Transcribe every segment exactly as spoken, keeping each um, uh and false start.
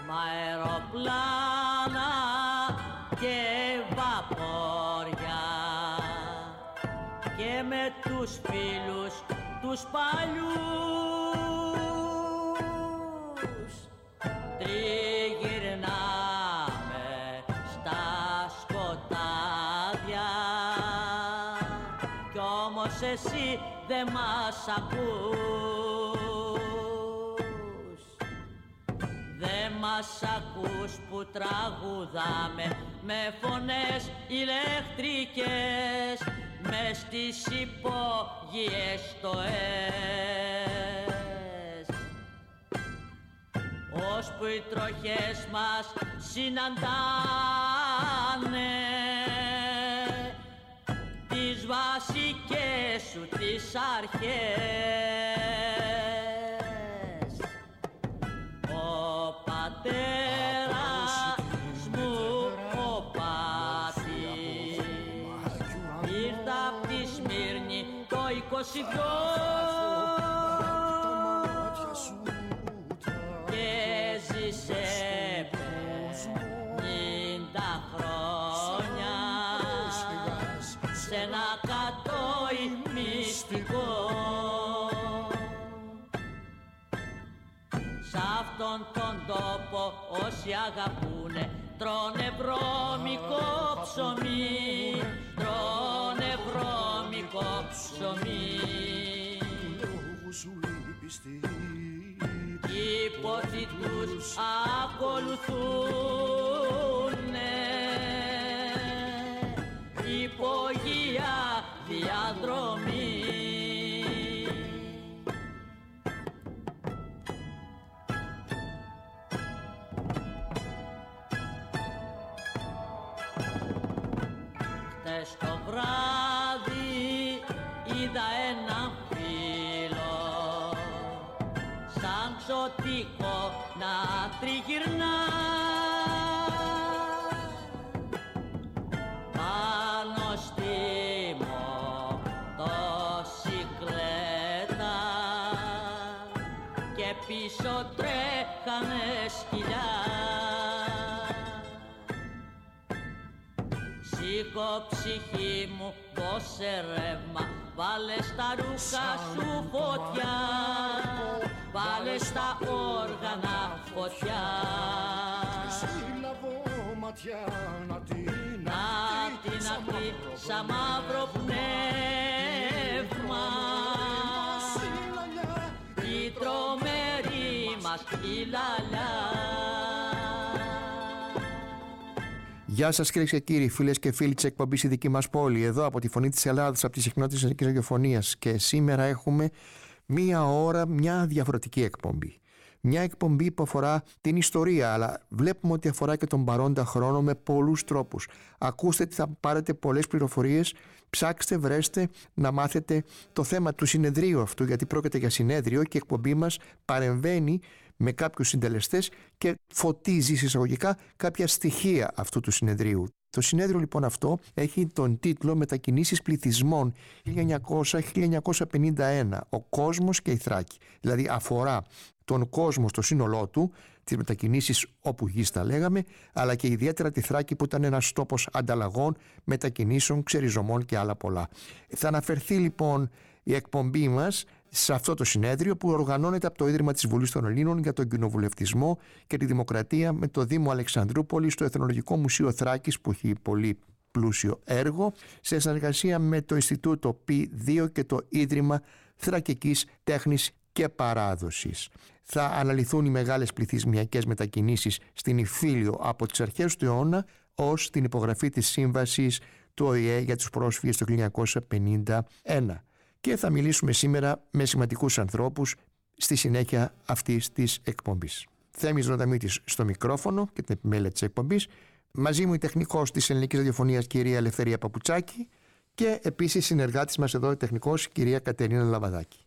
Μ' αεροπλάνα και βαπόρια και με τους φίλους τους παλιούς τριγυρνάμε στα σκοτάδια κι όμως εσύ δεν μας ακούς. Δεν μας ακούς που τραγουδάμε με φωνές ηλεκτρικές μες στις υπόγειες στοές. Ώσπου οι τροχές μας συναντάνε τις βασικές σου τις αρχές. Ο πατέρας μου ο Πάτης ήρθα απ' τη Σμύρνη το είκοσι δυο και ζήσε πενήντα χρόνια σε ένα κατόι μυστικό. Σ' αυτόν τον τόπο όσοι αγαπούνε τρώνε βρώμικο ψωμί, τρώνε βρώμικο ψωμί. Οι πόθοι τους ακολουθούνε υπογεία διαδρομή. Χτες το βράδυ είδα έναν φίλο σαν ξωτικό να τριγυρνά πάνω στη μοτοσικλέτα και πίσω τρέχανε σκυλιά. Σήκω ψυχή μου, δώσε ρεύμα, βάλε στα ρούχα σου φωτιά, βάλε στα όργανα φωτιά. Να την αχτεί σαν μαύρο πνεύμα η τρομερή μας η λαλιά. Γεια σας κυρίες και κύριοι, φίλες και φίλοι της εκπομπής «Η δική μας πόλη», εδώ από τη Φωνή της Ελλάδας, από τη συχνότητα της Εθνικής Ραδιοφωνίας, και σήμερα έχουμε μία ώρα, μια διαφορετική εκπομπή. Μια εκπομπή που αφορά την ιστορία, αλλά βλέπουμε ότι αφορά και τον παρόντα χρόνο με πολλούς τρόπους. Ακούστε ότι θα πάρετε πολλές πληροφορίες, ψάξτε, βρέστε να μάθετε το θέμα του συνεδρίου αυτού, γιατί πρόκειται για συνέδριο και η εκπομπή μας παρεμβαίνει με κάποιους συντελεστές και φωτίζει εισαγωγικά κάποια στοιχεία αυτού του συνεδρίου. Το συνέδριο λοιπόν αυτό έχει τον τίτλο «Μετακινήσεις πληθυσμών χίλια εννιακόσια με χίλια εννιακόσια πενήντα ένα, ο κόσμος και η Θράκη». Δηλαδή αφορά τον κόσμο στο σύνολό του, τις μετακινήσεις όπου γης τα λέγαμε, αλλά και ιδιαίτερα τη Θράκη που ήταν ένας τόπος ανταλλαγών, μετακινήσεων, ξεριζωμών και άλλα πολλά. Θα αναφερθεί λοιπόν η εκπομπή μας σε αυτό το συνέδριο που οργανώνεται από το Ίδρυμα της Βουλής των Ελλήνων για τον Κοινοβουλευτισμό και τη Δημοκρατία με το Δήμο Αλεξανδρούπολης, στο Εθνολογικό Μουσείο Θράκης που έχει πολύ πλούσιο έργο, σε συνεργασία με το Ινστιτούτο Πι δύο και το Ίδρυμα Θρακικής Τέχνης και Παράδοσης. Θα αναλυθούν οι μεγάλες πληθυσμιακές μετακινήσεις στην Ιφίλιο από τις αρχές του αιώνα ως την υπογραφή της Σύμβασης του Ο Η Ε για τους πρόσφυγες το χίλια εννιακόσια πενήντα ένα. Και θα μιλήσουμε σήμερα με σημαντικούς ανθρώπους στη συνέχεια αυτής της εκπομπής. Θέμης Ροδαμίτης στο μικρόφωνο και την επιμέλεια της εκπομπής. Μαζί μου η τεχνικός της Ελληνικής Ραδιοφωνίας κυρία Ελευθερία Παπουτσάκη και επίσης συνεργάτης μας εδώ η τεχνικός κυρία Κατερίνα Λαβαδάκη.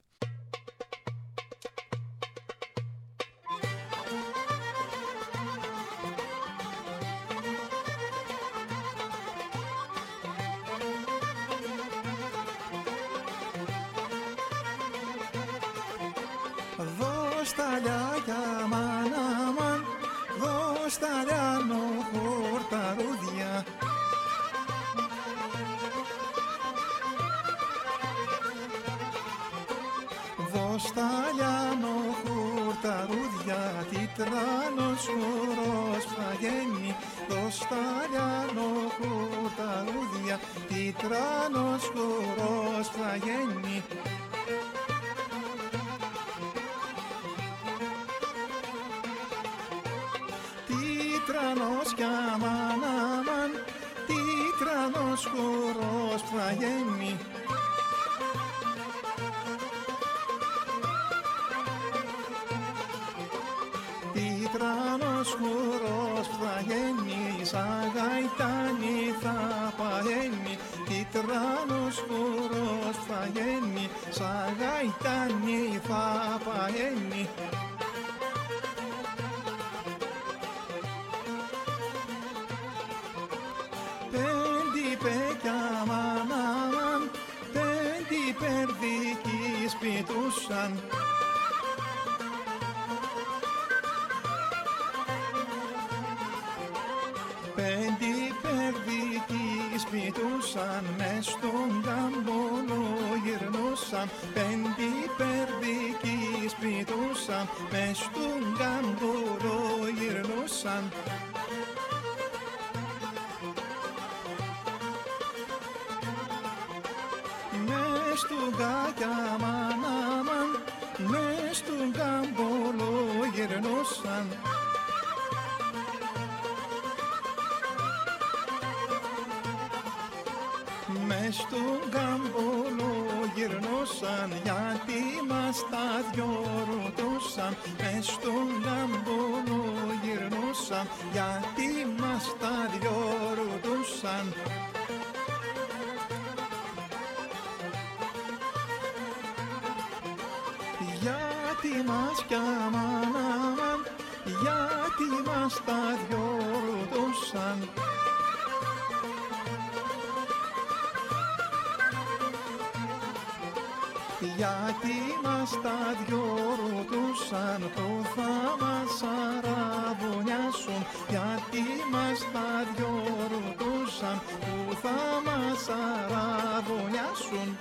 Δώσ' τα λιάκια μαν αμάν, στα λιάνο χορταρούδια. Δώσ' στα λιάνο χορταρούδια, τι τράνος χορός φαγαίνει. Δώσ' στα λιάνο χορταρούδια, τι τράνος χορός φαγαίνει. Τίτρανος κι αμάν αμάν, τίτρανος χορός φαγαίνει. Τίτρανος χορός φαγαίνει, σαν γαϊτάνι θα παγαίνει. Τίτρανος χορός φαγαίνει, σαν γαϊτάνι θα παγαίνει. Πέντε πέκια αμάν αμάν, πέντε περδικοί σπιτούσαν. Πέντε περδικοί σπιτούσαν, μες στον καμπόνο γυρνούσαν. Πέντε περδικοί σπιτούσαν, μες στον καμπόνο γυρνούσαν. Μες στον κακιαμάν αμάν, μες στον καμπόνο γυρνούσαν. Μες στον καμπόνο γυρνούσαν, γιατί μας τα δυο ρωτούσαν. Μες στον καμπόνο γυρνούσαν, γιατί μας τα δυο ρωτούσαν. Γιατί μας κι αμάν αμάν, γιατί μας τα δυο ρωτούσαν. Γιατί μας τα δυο ρωτούσαν, που θα μας αραβωνιάσουν. Γιατί μας τα δυο ρωτούσαν, που θα μας αραβωνιάσουν.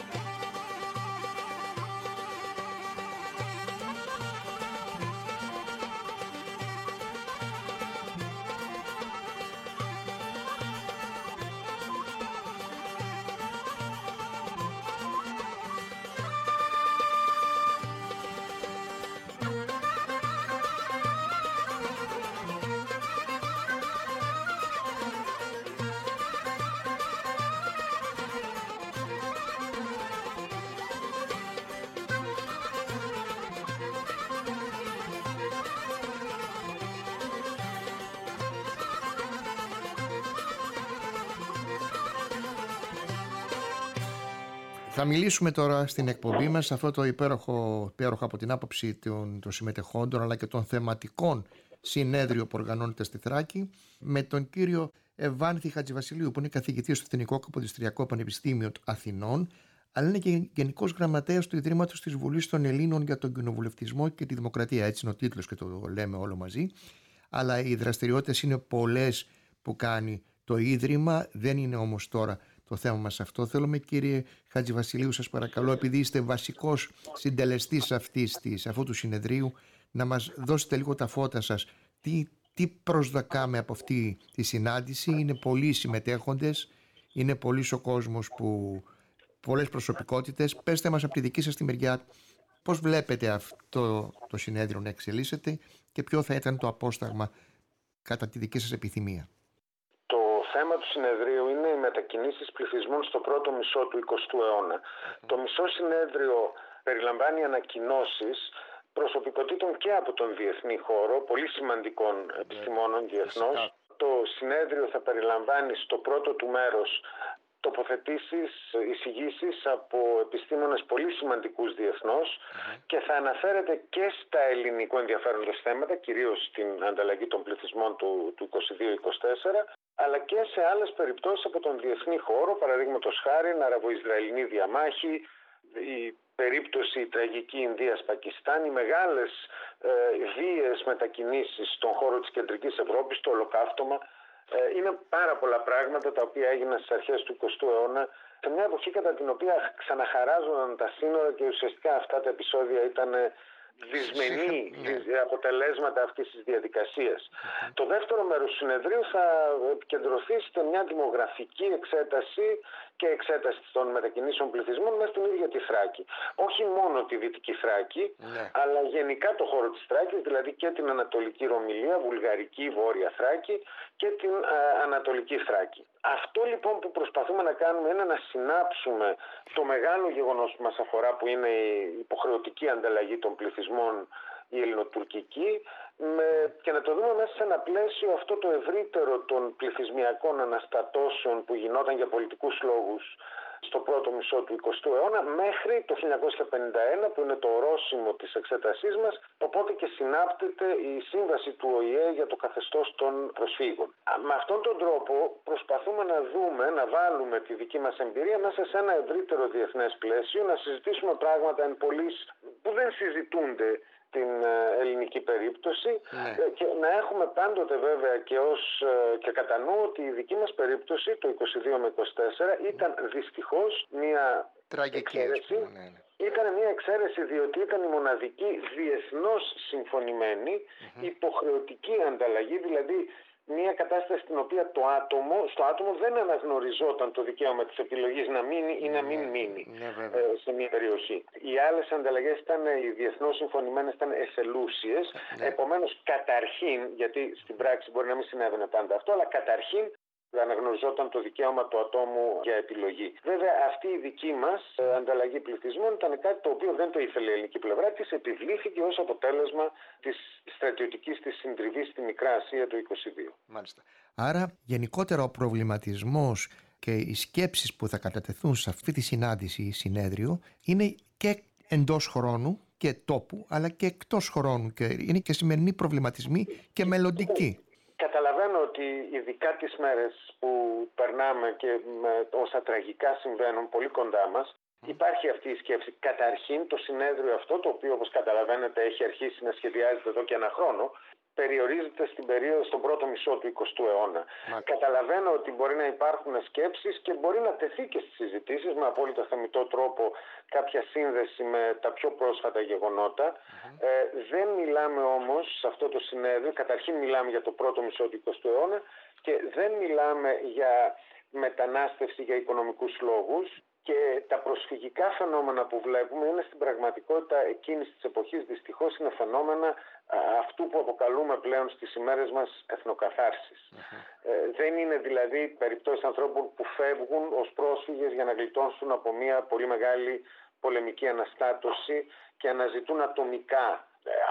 Θα μιλήσουμε τώρα στην εκπομπή μας αυτό το υπέροχο, υπέροχο από την άποψη των, των συμμετεχόντων αλλά και των θεματικών συνέδριο που οργανώνεται στη Θράκη με τον κύριο Ευάνθη Χατζηβασιλείου, που είναι καθηγητής στο Εθνικό Καποδιστριακό Πανεπιστήμιο Αθηνών, αλλά είναι και Γενικός Γραμματέας του Ιδρύματος της Βουλής των Ελλήνων για τον Κοινοβουλευτισμό και τη Δημοκρατία. Έτσι είναι ο τίτλος και το λέμε όλο μαζί. Αλλά οι δραστηριότητες είναι πολλές που κάνει το Ίδρυμα, δεν είναι όμως τώρα το θέμα μας αυτό. Θέλουμε, κύριε Χατζηβασιλείου, σας παρακαλώ, επειδή είστε βασικός συντελεστής αυτής της, αυτού του συνεδρίου, να μας δώσετε λίγο τα φώτα σας. Τι, τι προσδοκάμε από αυτή τη συνάντηση? Είναι πολλοί συμμετέχοντες, είναι πολλής ο κόσμος, που, πολλές προσωπικότητες. Πέστε μας από τη δική σας τη μεριά πώς βλέπετε αυτό το συνέδριο να εξελίσσεται και ποιο θα ήταν το απόσταγμα κατά τη δική σας επιθυμία. Το θέμα του συνεδρίου είναι οι μετακινήσεις πληθυσμών στο πρώτο μισό του εικοστού αιώνα. Mm-hmm. Το μισό συνέδριο περιλαμβάνει ανακοινώσεις προσωπικότητων και από τον διεθνή χώρο, πολύ σημαντικών mm-hmm. επιστημόνων διεθνώς. Mm-hmm. Το συνέδριο θα περιλαμβάνει στο πρώτο του μέρος τοποθετήσεις, εισηγήσεις από επιστήμονες πολύ σημαντικούς διεθνώς mm-hmm. και θα αναφέρεται και στα ελληνικού ενδιαφέροντος θέματα, κυρίως στην ανταλλαγή των πληθυσμών του, του είκοσι δύο είκοσι τέσσερα, αλλά και σε άλλες περιπτώσεις από τον διεθνή χώρο, παραδείγματος χάρη Αραβο-Ισραηλινή διαμάχη, η περίπτωση η τραγική Ινδίας-Πακιστάν, οι μεγάλες ε, βίαιες μετακινήσεις στον χώρο της κεντρικής Ευρώπης, το ολοκαύτωμα, ε, είναι πάρα πολλά πράγματα τα οποία έγιναν στις αρχές του εικοστού αιώνα, σε μια εποχή κατά την οποία ξαναχαράζονταν τα σύνορα και ουσιαστικά αυτά τα επεισόδια ήταν δυσμενή αποτελέσματα αυτής της διαδικασίας. Mm-hmm. Το δεύτερο μέρος του συνεδρίου θα επικεντρωθεί σε μια δημογραφική εξέταση και εξέταση των μετακινήσεων πληθυσμών μέσα στην ίδια τη Θράκη. Όχι μόνο τη Δυτική Θράκη, mm-hmm. αλλά γενικά το χώρο της Θράκης, δηλαδή και την Ανατολική Ρωμυλία, Βουλγαρική, Βόρεια Θράκη και την α, Ανατολική Θράκη. Αυτό λοιπόν που προσπαθούμε να κάνουμε είναι να συνάψουμε το μεγάλο γεγονός που μας αφορά, που είναι η υποχρεωτική ανταλλαγή των πληθυσμών, η ελληνοτουρκική, με, και να το δούμε μέσα σε ένα πλαίσιο αυτό το ευρύτερο των πληθυσμιακών αναστατώσεων που γινόταν για πολιτικούς λόγους στο πρώτο μισό του εικοστού αιώνα μέχρι το χίλια εννιακόσια πενήντα ένα, που είναι το ορόσημο της εξέτασής μας, οπότε και συνάπτεται η σύμβαση του Ο Η Ε για το καθεστώς των προσφύγων. Με αυτόν τον τρόπο προσπαθούμε να δούμε, να βάλουμε τη δική μας εμπειρία μέσα σε ένα ευρύτερο διεθνές πλαίσιο, να συζητήσουμε πράγματα εν πολλοίς που δεν συζητούνται την ελληνική περίπτωση, ναι. και να έχουμε πάντοτε βέβαια και, ως, και κατά νου ότι η δική μας περίπτωση το είκοσι δύο με είκοσι τέσσερα ήταν δυστυχώς μια τραγική εξαίρεση. Ναι, ναι. Ήταν μια εξαίρεση διότι ήταν η μοναδική διεθνώς συμφωνημένη mm-hmm. υποχρεωτική ανταλλαγή, δηλαδή μια κατάσταση στην οποία το άτομο, στο άτομο δεν αναγνωριζόταν το δικαίωμα της επιλογής να μείνει ή να μην μείνει ναι, ε, σε μια περιοχή. Οι άλλες ανταλλαγές ήταν, οι διεθνώς συμφωνημένες ήταν εθελούσιες, ναι. Επομένως καταρχήν, γιατί στην πράξη μπορεί να μην συνέβαινε πάντα αυτό, αλλά καταρχήν αναγνωριζόταν το δικαίωμα του ατόμου για επιλογή. Βέβαια, αυτή η δική μας ε, ανταλλαγή πληθυσμών ήταν κάτι το οποίο δεν το ήθελε η ελληνική πλευρά, της επιβλήθηκε ως αποτέλεσμα της στρατιωτικής της συντριβής στη Μικρά Ασία το είκοσι δύο. Μάλιστα. Άρα, γενικότερα ο προβληματισμός και οι σκέψεις που θα κατατεθούν σε αυτή τη συνάντηση ή συνέδριο είναι και εντός χρόνου και τόπου, αλλά και εκτός χρόνου, και είναι και σημερινοί προβληματισμοί και μελλοντικοί. Καταλαβαίνω ότι ειδικά τις μέρες που περνάμε και με όσα τραγικά συμβαίνουν πολύ κοντά μας, υπάρχει αυτή η σκέψη. Καταρχήν το συνέδριο αυτό, το οποίο όπως καταλαβαίνετε έχει αρχίσει να σχεδιάζεται εδώ και ένα χρόνο, περιορίζεται στην περίοδο, στον πρώτο μισό του εικοστού αιώνα. Μα... Καταλαβαίνω ότι μπορεί να υπάρχουν σκέψεις και μπορεί να τεθεί και στις συζητήσεις με απόλυτα θεμιτό τρόπο κάποια σύνδεση με τα πιο πρόσφατα γεγονότα. Mm-hmm. Ε, δεν μιλάμε όμως σε αυτό το συνέδριο, καταρχήν μιλάμε για το πρώτο μισό του εικοστού αιώνα και δεν μιλάμε για μετανάστευση για οικονομικούς λόγους. Και τα προσφυγικά φαινόμενα που βλέπουμε είναι στην πραγματικότητα εκείνης της εποχής, δυστυχώς είναι φαινόμενα α, αυτού που αποκαλούμε πλέον στις ημέρες μας εθνοκαθάρσης. Uh-huh. Ε, δεν είναι δηλαδή περιπτώσεις ανθρώπων που φεύγουν ως πρόσφυγες για να γλιτώσουν από μια πολύ μεγάλη πολεμική αναστάτωση και αναζητούν ατομικά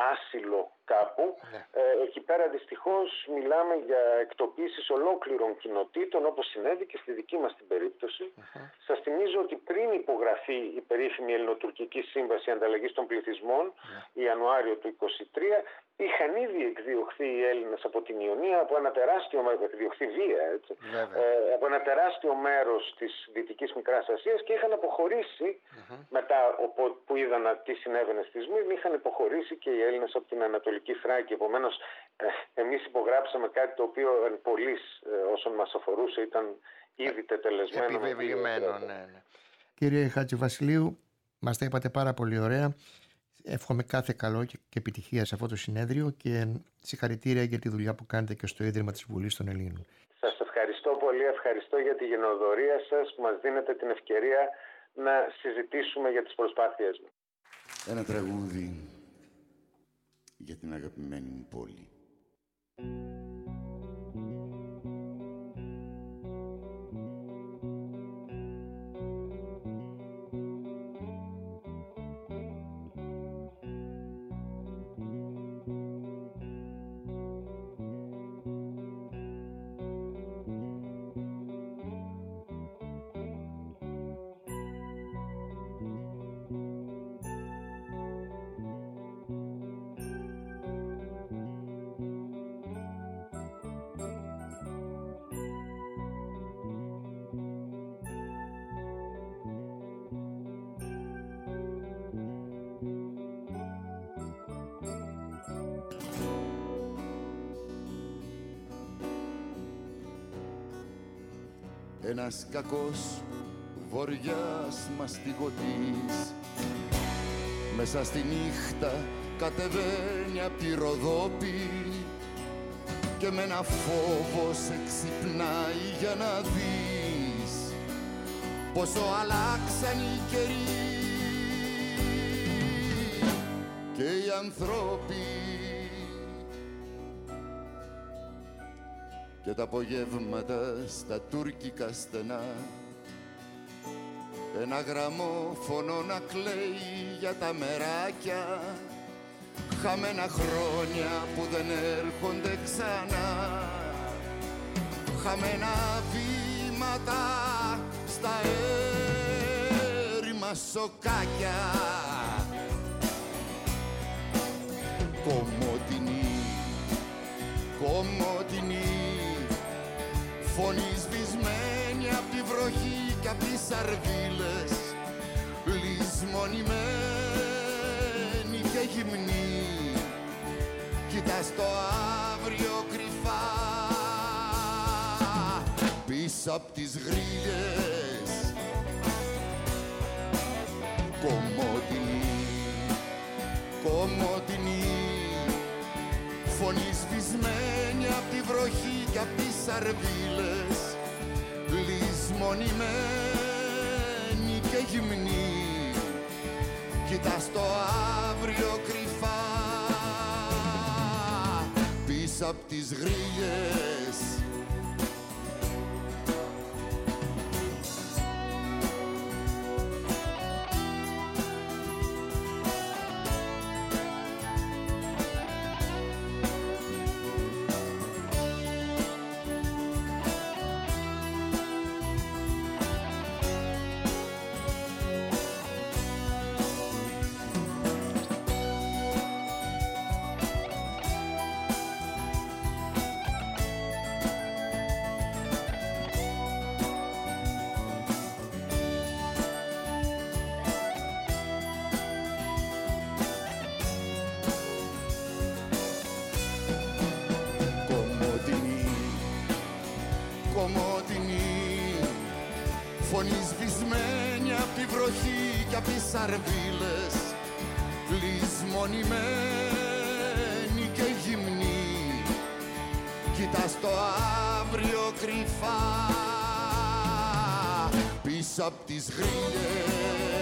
άσυλο κάπου. Ναι. Ε, εκεί πέρα δυστυχώς μιλάμε για εκτοπίσεις ολόκληρων κοινοτήτων, όπως συνέβη και στη δική μας την περίπτωση. Uh-huh. Σας θυμίζω ότι πριν υπογραφεί η περίφημη Ελληνοτουρκική Σύμβαση Ανταλλαγής των Πληθυσμών, yeah. Ιανουάριο του είκοσι τρία, είχαν ήδη εκδιωχθεί οι Έλληνες από την Ιωνία, από ένα τεράστιο μέρος, εκδιωχθεί βία, έτσι, ε, από ένα τεράστιο μέρος της Δυτικής Μικράς Ασίας και είχαν αποχωρήσει uh-huh. μετά που είδαν τι συνέβαινε στη Σμύρνη, είχαν αποχωρήσει και οι Έλληνες από την Ανατολική Θράκη. Επομένως, ε, εμείς υπογράψαμε κάτι το οποίο εν πολλοίς ε, όσον μας αφορούσε ήταν ήδη τετελεσμένο. Επιβεβλημένο, ναι, ναι. Κύριε Χατζηβασιλείου, μας τα είπατε πάρα πολύ ωραία. Εύχομαι κάθε καλό και επιτυχία σε αυτό το συνέδριο και συγχαρητήρια για τη δουλειά που κάνετε και στο Ίδρυμα της Βουλής των Ελλήνων. Σας ευχαριστώ πολύ, ευχαριστώ για τη γενναιοδωρία σας που μας δίνετε την ευκαιρία να συζητήσουμε για τις προσπάθειές μας. Ένα τραγούδι για την αγαπημένη μου πόλη. ένας κακός βοριάς μαστιγωτής μέσα στη νύχτα κατεβαίνει απ' τη Ροδόπη και με ένα φόβο σε ξυπνάει για να δεις πόσο αλλάξαν οι καιροί και οι ανθρώποι. Και τα απογεύματα στα τουρκικά στενά ένα γραμμόφωνο να κλαίει για τα μεράκια, χαμένα χρόνια που δεν έρχονται ξανά, χαμένα βήματα στα έρημα σοκάκια. Κομωτινή, κομωτινή, φωνή σβησμένη απ' τη βροχή κι απ' τις σαρδίλες, λησμονημένη και γυμνή, κοιτάς το αύριο κρυφά πίσω απ' τις γρίλες. Κομωτινή, κομωτινή, φωνή σβησμένη απ' τη βροχή κι απ' τις σαρδίλες, λησμονημένη και γυμνή, κοιτάς το αύριο κρυφά πίσω απ' τις γρίλες. Φωνή σβησμένη απ' τη βροχή κι απ' τις σαρδίλες, λησμονημένη και γυμνή, κοιτάς το αύριο κρυφά πίσω απ' τις γρίλες.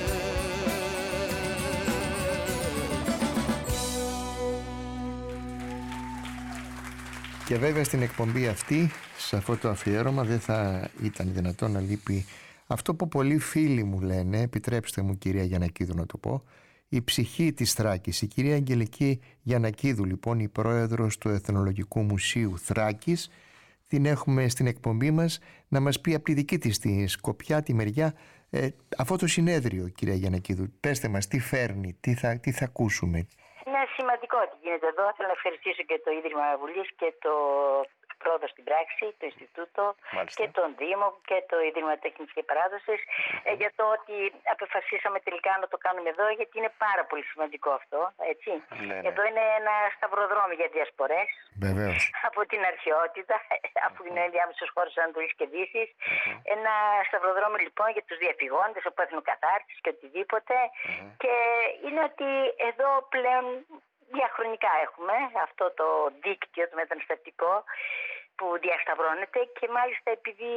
Και βέβαια στην εκπομπή αυτή, σε αυτό το αφιέρωμα, δεν θα ήταν δυνατόν να λείπει αυτό που πολλοί φίλοι μου λένε, επιτρέψτε μου κυρία Γιαννακίδου να το πω, η ψυχή της Θράκης. Η κυρία Αγγελική Γιαννακίδου, λοιπόν, η πρόεδρος του Εθνολογικού Μουσείου Θράκης, την έχουμε στην εκπομπή μας να μας πει από τη δική της τη σκοπιά, τη μεριά, ε, αυτό το συνέδριο, κυρία Γιαννακίδου. Πέστε μας, τι φέρνει, τι θα, τι θα ακούσουμε. Είναι σημαντικό ότι γίνεται εδώ. Θέλω να ευχαριστήσω και το Ίδρυμα Βουλής και το Πρόοδο στην Πράξη, το Ινστιτούτο, Μάλιστα. και τον Δήμο και το Ίδρυμα Τέχνης και Παράδοσης mm-hmm. ε, για το ότι αποφασίσαμε τελικά να το κάνουμε εδώ, γιατί είναι πάρα πολύ σημαντικό αυτό, έτσι. Ναι, ναι. Εδώ είναι ένα σταυροδρόμι για διασπορές. Βεβαίως. Από την αρχαιότητα, αφού είναι ενδιάμεσος χώρος Ανατολής και Δύσης. Mm-hmm. Ένα σταυροδρόμι λοιπόν για τους διαφυγόντες, όπου εθνοκαθάρτης και οτιδήποτε. Mm-hmm. Και είναι ότι εδώ πλέον διαχρονικά έχουμε αυτό το δίκτυο, το μεταναστευτικό, που διασταυρώνεται, και μάλιστα επειδή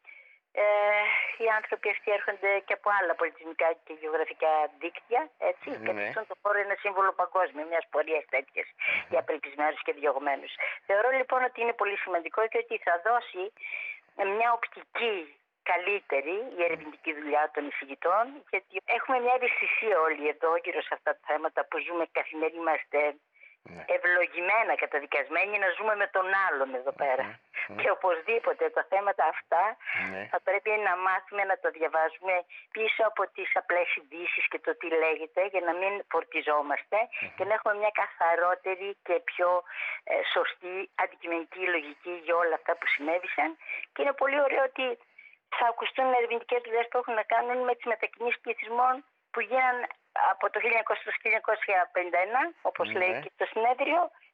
ε, οι άνθρωποι αυτοί έρχονται και από άλλα πολιτισμικά και γεωγραφικά δίκτυα, έτσι, ναι. καθιστούν το χώρο ένα σύμβολο παγκόσμιο μιας πορείας τέτοιας mm-hmm. για απελπισμένους και διωγμένους. Θεωρώ λοιπόν ότι είναι πολύ σημαντικό και ότι θα δώσει μια οπτική καλύτερη η ερευνητική δουλειά των εισηγητών, γιατί έχουμε μια ευαισθησία όλοι εδώ γύρω σε αυτά τα θέματα που ζούμε καθημερινά. Είμαστε ναι. ευλογημένα καταδικασμένοι να ζούμε με τον άλλον εδώ πέρα. Mm-hmm. Και οπωσδήποτε τα θέματα αυτά ναι. θα πρέπει να μάθουμε να τα διαβάζουμε πίσω από τις απλές ειδήσεις και το τι λέγεται, για να μην φορτιζόμαστε mm-hmm. και να έχουμε μια καθαρότερη και πιο ε, σωστή αντικειμενική λογική για όλα αυτά που συνέβησαν. Και είναι πολύ ωραίο ότι θα ακουστούν ερευνητικές δουλειές που έχουν να κάνουν με τις μετακινήσεις πληθυσμών που γίναν από το χίλια εννιακόσια στο χίλια εννιακόσια πενήντα ένα, όπως ναι. λέει και το συνέδριο,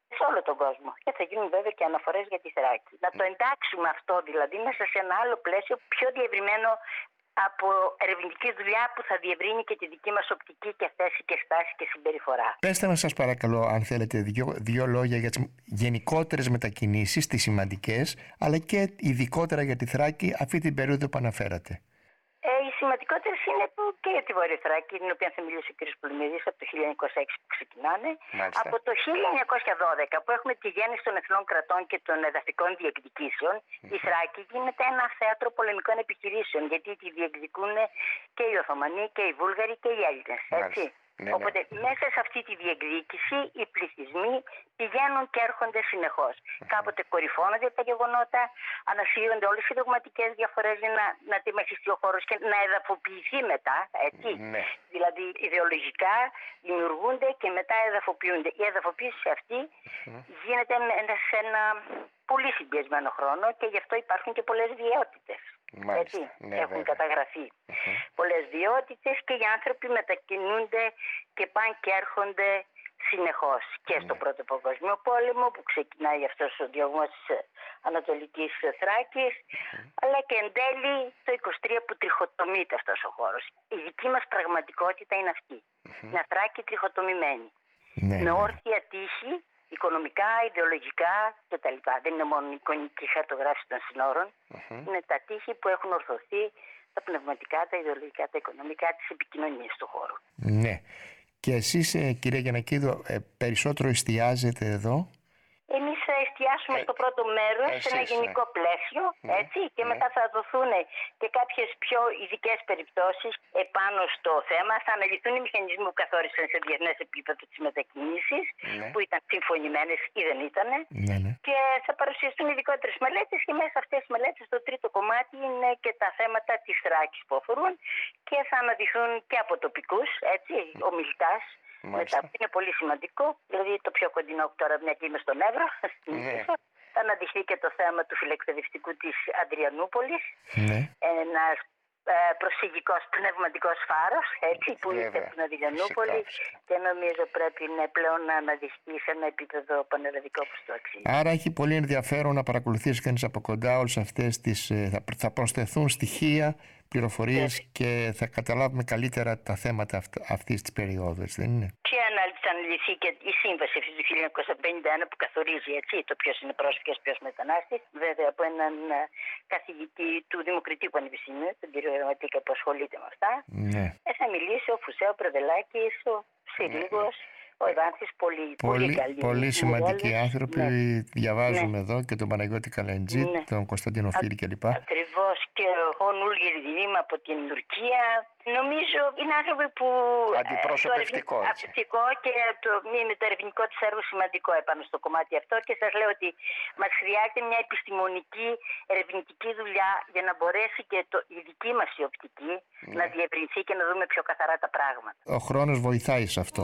σε όλο τον κόσμο. Και θα γίνουν βέβαια και αναφορές για τη Θράκη. Να το εντάξουμε αυτό δηλαδή μέσα σε ένα άλλο πλαίσιο πιο διευρυμένο από ερευνητική δουλειά που θα διευρύνει και τη δική μας οπτική και θέση και στάση και συμπεριφορά. Πέστε μας σας παρακαλώ, αν θέλετε, δύο, δύο λόγια για τις γενικότερες μετακινήσεις, τις σημαντικές, αλλά και ειδικότερα για τη Θράκη αυτή την περίοδο που αναφέρατε. Ε, οι σημαντικότερες είναι που και για τη Βόρεια Θράκη, την οποία θα μιλήσει ο κ. Πολυμερής, από το χίλια εννιακόσια έξι που ξεκινάνε. Μάλιστα. Από το χίλια εννιακόσια δώδεκα που έχουμε τη γέννηση των εθνών κρατών και των εδαφικών διεκδικήσεων, mm-hmm. η Θράκη γίνεται ένα θέατρο πολεμικών επιχειρήσεων, γιατί τη διεκδικούν και οι Οθωμανοί και οι Βούλγαροι και οι Έλληνες. Έτσι. Ναι, Οπότε ναι. μέσα σε αυτή τη διεκδίκηση οι πληθυσμοί πηγαίνουν και έρχονται συνεχώς. Mm-hmm. Κάποτε κορυφώνονται τα γεγονότα, ανασύονται όλες οι δογματικές διαφορές για να, να τιμαχιστεί ο χώρος και να εδαφοποιηθεί μετά. Έτσι. Mm-hmm. Δηλαδή ιδεολογικά δημιουργούνται και μετά εδαφοποιούνται. Η εδαφοποίηση αυτή mm-hmm. γίνεται σε ένα πολύ συμπιεσμένο χρόνο και γι' αυτό υπάρχουν και πολλές βιαιότητες. Έτσι, ναι, έχουν βέβαια. καταγραφεί uh-huh. πολλές βιαιότητες και οι άνθρωποι μετακινούνται και πάνε και έρχονται συνεχώς και στο ναι. Πρώτο Παγκόσμιο Πόλεμο που ξεκινάει αυτός ο διωγμός της Ανατολικής Θράκης uh-huh. αλλά και εν τέλει το είκοσι τρία που τριχοτομείται αυτός ο χώρος. Η δική μας πραγματικότητα είναι αυτή. Uh-huh. Μια Θράκη τριχοτομημένη ναι, με όρθια τύχη, οικονομικά, ιδεολογικά κτλ. Δεν είναι μόνο η εικονική χαρτογράφηση των συνόρων. Uh-huh. Είναι τα τείχη που έχουν ορθωθεί, τα πνευματικά, τα ιδεολογικά, τα οικονομικά της επικοινωνίας του χώρου. Ναι. Και εσείς, κυρία Γιαννακίδου, περισσότερο εστιάζετε εδώ? Εμείς θα εστιάσουμε ε, στο πρώτο μέρος, εσείς, σε ένα γενικό ναι. πλαίσιο, έτσι, ναι, και ναι. μετά θα δοθούν και κάποιες πιο ειδικές περιπτώσεις επάνω στο θέμα. Θα αναλυθούν οι μηχανισμοί που καθόρισαν σε διεθνές επίπεδο τις μετακινήσεις, ναι. που ήταν συμφωνημένες ή δεν ήταν. Ναι, ναι. Και θα παρουσιαστούν ειδικότερες μελέτες και μέσα σε αυτές τις μελέτες το τρίτο κομμάτι είναι και τα θέματα της Θράκης που αφορούν και θα αναδειχθούν και από τοπικούς, έτσι, ομιλητάς. Μετά, είναι πολύ σημαντικό, δηλαδή το πιο κοντινό τώρα, μια και είμαι στον Εύρο, ναι. θα αναδειχθεί και το θέμα του φυλεκπαιδευτικού της Ανδριανούπολης, ναι. ένας ε, προσφυγικός πνευματικός φάρος, έτσι, που είναι στην Ανδριανούπολη και νομίζω πρέπει ναι, πλέον να αναδειχθεί σε ένα επίπεδο πανελλαδικό που το αξίζει. Άρα έχει πολύ ενδιαφέρον να παρακολουθήσει κανείς από κοντά όλες αυτές τις, θα, θα προσθεθούν στοιχεία, πληροφορίες yeah. και θα καταλάβουμε καλύτερα τα θέματα αυ- αυτής της περίοδου, δεν είναι? Και θα αναλυθεί και η σύμβαση αυτή του χίλια εννιακόσια πενήντα ένα που καθορίζει έτσι, το ποιος είναι πρόσφυγας, ποιος μετανάστης, βέβαια από έναν καθηγητή του Δημοκρατικού Πανεπιστημίου, τον κύριο Γραμματίκα που ασχολείται με αυτά. Yeah. Ε, θα μιλήσει ο Φουσέο Πρεδελάκης, ο Συρίγος, yeah. ο Ευάνθης, πολύ, πολύ, πολύ καλή. Πολύ σημαντικοί άνθρωποι, ναι. διαβάζουμε ναι. εδώ και τον Παναγιώτη Καλεντζή, ναι. τον Κωνσταντίνο Φίλη κλπ. Ακριβώς, και ο Νούλγερ Δινήμα από την Τουρκία. Νομίζω είναι άνθρωποι που. Αντιπροσωπευτικό. Το ερευνητικό και το, είναι το ερευνητικό της έργου σημαντικό επάνω στο κομμάτι αυτό και σας λέω ότι μας χρειάζεται μια επιστημονική ερευνητική δουλειά για να μπορέσει και το, η δική μας η οπτική ναι. να διευρυνθεί και να δούμε πιο καθαρά τα πράγματα. Ο χρόνος βοηθάει σε αυτό.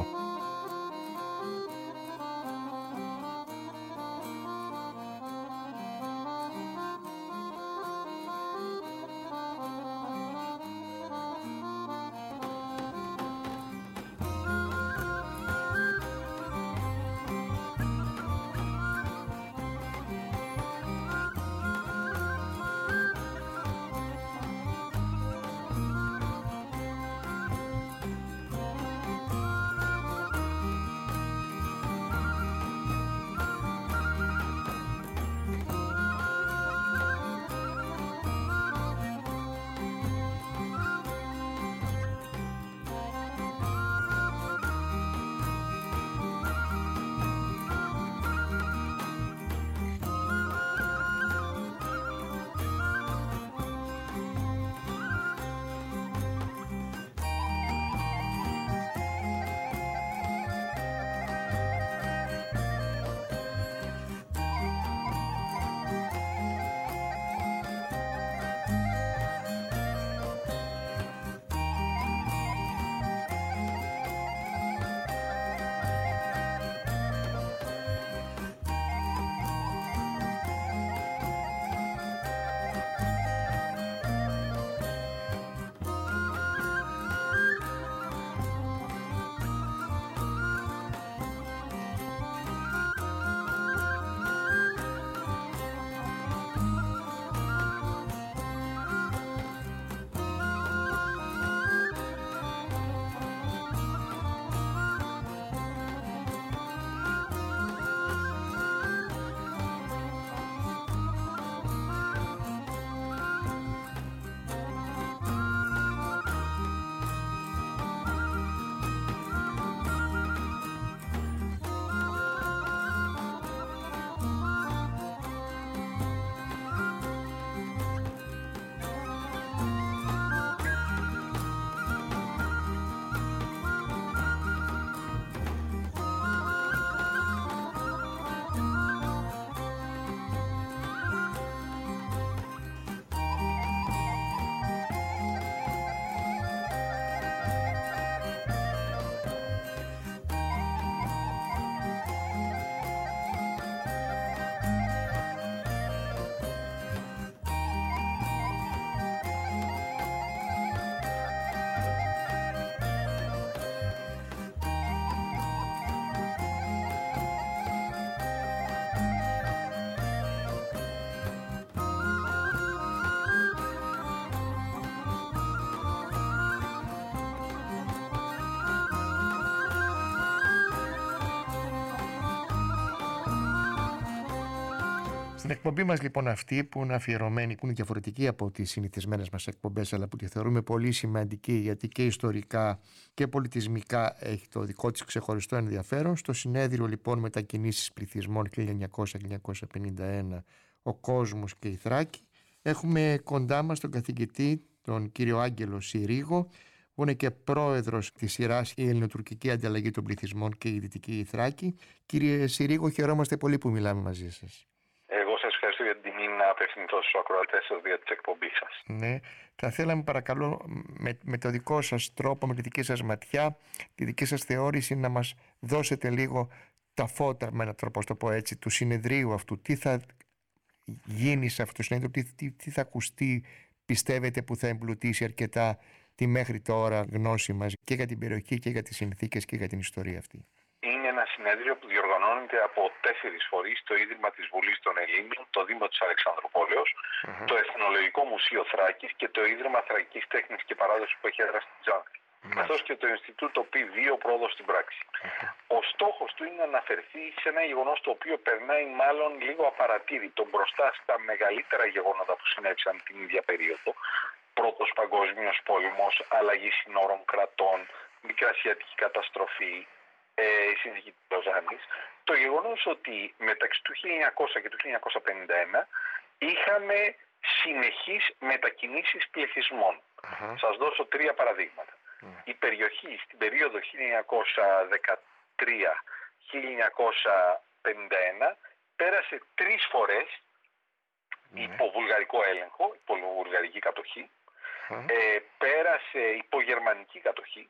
Στην εκπομπή μας λοιπόν αυτή, που είναι αφιερωμένη, που είναι διαφορετική από τις συνηθισμένες μας εκπομπές, αλλά που τη θεωρούμε πολύ σημαντική, γιατί και ιστορικά και πολιτισμικά έχει το δικό της ξεχωριστό ενδιαφέρον, στο συνέδριο λοιπόν μετακινήσεις πληθυσμών χίλια εννιακόσια με χίλια εννιακόσια πενήντα ένα, ο κόσμος και η Θράκη, έχουμε κοντά μας τον καθηγητή, τον κύριο Άγγελο Συρίγο, που είναι και πρόεδρος της σειράς «Η Ελληνοτουρκική Ανταλλαγή των Πληθυσμών και η Δυτική Θράκη». Κύριε Συρίγο, χαιρόμαστε πολύ που μιλάμε μαζί σας. Εγώ σας ευχαριστώ για την τιμή να απευθυνθώ στους ακροατές σας δια της εκπομπής σας. Ναι, θα θέλαμε παρακαλώ με, με το δικό σας τρόπο, με τη δική σας ματιά, τη δική σας θεώρηση να μας δώσετε λίγο τα φώτα, με έναν τρόπο, το πω έτσι, του συνεδρίου αυτού. Τι θα γίνει σε αυτό το συνέδριο, τι, τι, τι θα ακουστεί, πιστεύετε, που θα εμπλουτίσει αρκετά τη μέχρι τώρα γνώση μας και για την περιοχή και για τις συνθήκες και για την ιστορία αυτή. Είναι ένα συνέδριο που διοργανώνεται από τέσσερις φορείς: το Ίδρυμα της Βουλής των Ελλήνων, το Δήμο της Αλεξανδρούπολεως, mm-hmm. το Εθνολογικό Μουσείο Θράκης και το Ίδρυμα Θρακικής Τέχνης και Παράδοσης που έχει έδρα στην Ξάνθη. Mm-hmm. Καθώς και το Ινστιτούτο Π δύο Πρόοδος στην Πράξη. Mm-hmm. Ο στόχος του είναι να αναφερθεί σε ένα γεγονός το οποίο περνάει μάλλον λίγο απαρατήρητο μπροστά στα μεγαλύτερα γεγονότα που συνέβησαν την ίδια περίοδο. Πρώτος Παγκόσμιος Πόλεμος, αλλαγή συνόρων κρατών, Μικρασιατική καταστροφή, ε, η Συνθήκη της Λοζάνης. Το γεγονός ότι μεταξύ του χίλια εννιακόσια και του χίλια εννιακόσια πενήντα ένα είχαμε συνεχείς μετακινήσεις πληθυσμών. Uh-huh. Σας δώσω τρία παραδείγματα. Uh-huh. Η περιοχή στην περίοδο χίλια εννιακόσια δεκατρία με χίλια εννιακόσια πενήντα ένα πέρασε τρεις φορές uh-huh. υπό βουλγαρικό έλεγχο, υπό βουλγαρική κατοχή, uh-huh. ε, πέρασε υπό γερμανική κατοχή,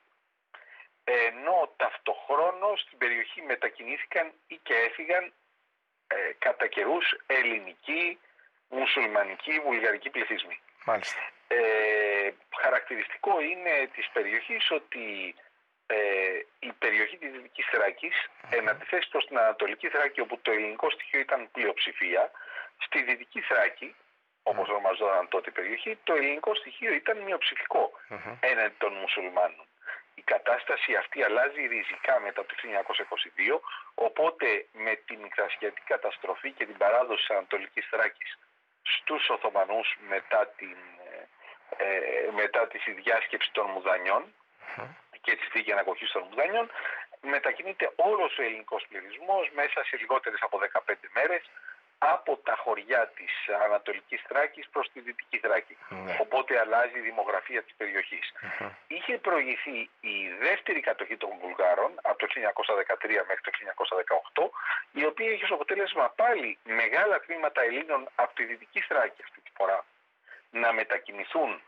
ενώ ταυτοχρόνως στην περιοχή μετακινήθηκαν ή και έφυγαν ε, κατά καιρούς ελληνικοί, μουσουλμανικοί, βουλγαρικοί πληθυσμοί. Μάλιστα. Ε, χαρακτηριστικό είναι της περιοχής ότι ε, η περιοχή της Δυτικής Θράκης, mm-hmm. εν αντιθέσει προς την Ανατολική Θράκη, όπου το ελληνικό στοιχείο ήταν πλειοψηφία, στη Δυτική Θράκη, όπως mm-hmm. ονομαζόταν τότε η περιοχή, το ελληνικό στοιχείο ήταν μειοψηφικό mm-hmm. έναντι των μουσουλμάνων. Η κατάσταση αυτή αλλάζει ριζικά μετά το χίλια εννιακόσια είκοσι δύο, οπότε με τη Μικρασιατική καταστροφή και την παράδοση της Ανατολικής Θράκης στους Οθωμανούς μετά, την, ε, μετά τη διάσκεψη των Μουδανιών uh-huh. και τη θήκη ανακοχής των Μουδανιών, μετακινείται όλος ο ελληνικός πληθυσμός μέσα σε λιγότερες από δεκαπέντε μέρες από τα χωριά της Ανατολικής Θράκης προς τη Δυτική Θράκη. Mm-hmm. Οπότε αλλάζει η δημογραφία της περιοχής. Mm-hmm. Είχε προηγηθεί η δεύτερη κατοχή των Βουλγάρων από το χίλια εννιακόσια δεκατρία μέχρι το χίλια εννιακόσια δεκαοκτώ, η οποία είχε ως αποτέλεσμα πάλι μεγάλα τμήματα Ελλήνων από τη Δυτική Θράκη αυτή τη φορά να μετακινηθούν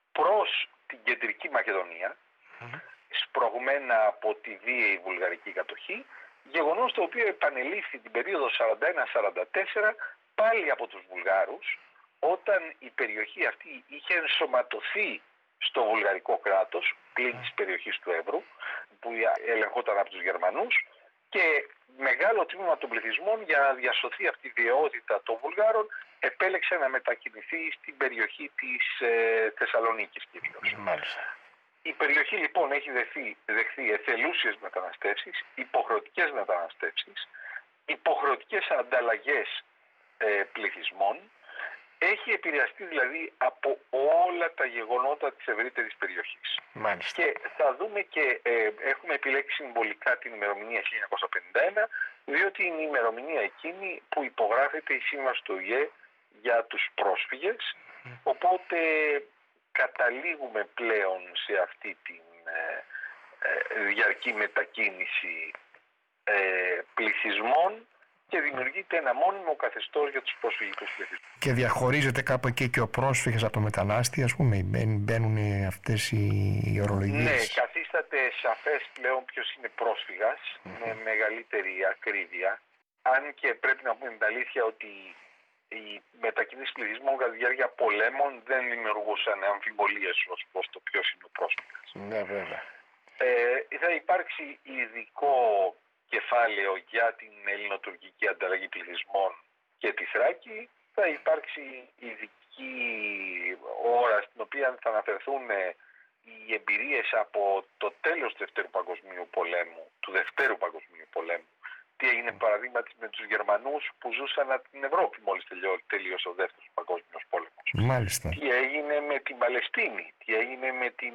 προς την κεντρική Μακεδονία, mm-hmm. σπρωγμένα από τη βίαιη βουλγαρική κατοχή, γεγονός το οποίο επανελήφθη την περίοδο σαράντα ένα σαράντα τέσσερα πάλι από τους Βουλγάρους, όταν η περιοχή αυτή είχε ενσωματωθεί στο βουλγαρικό κράτος πλην της περιοχής του Εύρου, που ελεγχόταν από τους Γερμανούς, και μεγάλο τμήμα των πληθυσμών, για να διασωθεί αυτή η βιαιότητα των Βουλγάρων, επέλεξε να μετακινηθεί στην περιοχή της ε, Θεσσαλονίκης κυρίως. Μάλιστα. Η περιοχή λοιπόν έχει δεχθεί, δεχθεί εθελούσιες μεταναστεύσεις, υποχρεωτικές μεταναστεύσεις, υποχρεωτικές ανταλλαγές ε, πληθυσμών. Έχει επηρεαστεί δηλαδή από όλα τα γεγονότα της ευρύτερης περιοχής. Μάλιστα. Και θα δούμε και ε, έχουμε επιλέξει συμβολικά την ημερομηνία χίλια εννιακόσια πενήντα ένα, διότι είναι η ημερομηνία εκείνη που υπογράφεται η σύμβαση του Ο Η Ε για τους πρόσφυγες, mm. οπότε καταλήγουμε πλέον σε αυτή την ε, ε, διαρκή μετακίνηση ε, πληθυσμών και δημιουργείται ένα μόνιμο καθεστώς για τους προσφυγικούς πληθυσμούς. Και διαχωρίζεται κάπου εκεί και ο πρόσφυγας από το μετανάστη, ας πούμε, μπαίνουν αυτές οι ορολογίες. Ναι, καθίσταται σαφές πλέον ποιος είναι πρόσφυγας, mm-hmm. με μεγαλύτερη ακρίβεια, αν και πρέπει να πούμε την αλήθεια ότι οι μετακινήσεις πληθυσμών κατά τη διάρκεια πολέμων δεν δημιουργούσαν αμφιβολίες ως προς το ποιος είναι ο πρόσφυγας. Ναι, βέβαια. Ε, θα υπάρξει ειδικό κεφάλαιο για την ελληνοτουρκική ανταλλαγή πληθυσμών και τη Θράκη. Θα υπάρξει ειδική ώρα στην οποία θα αναφερθούν οι εμπειρίες από το τέλος του Δευτέρου Παγκοσμίου Πολέμου, του Δευτέρου Παγκοσμίου Πολέμου Τι έγινε παραδείγματι με τους Γερμανούς που ζούσαν από την Ευρώπη μόλις τελείωσε ο δεύτερος παγκόσμιος πόλεμος. Μάλιστα. Τι έγινε με την Παλαιστίνη, τι έγινε με την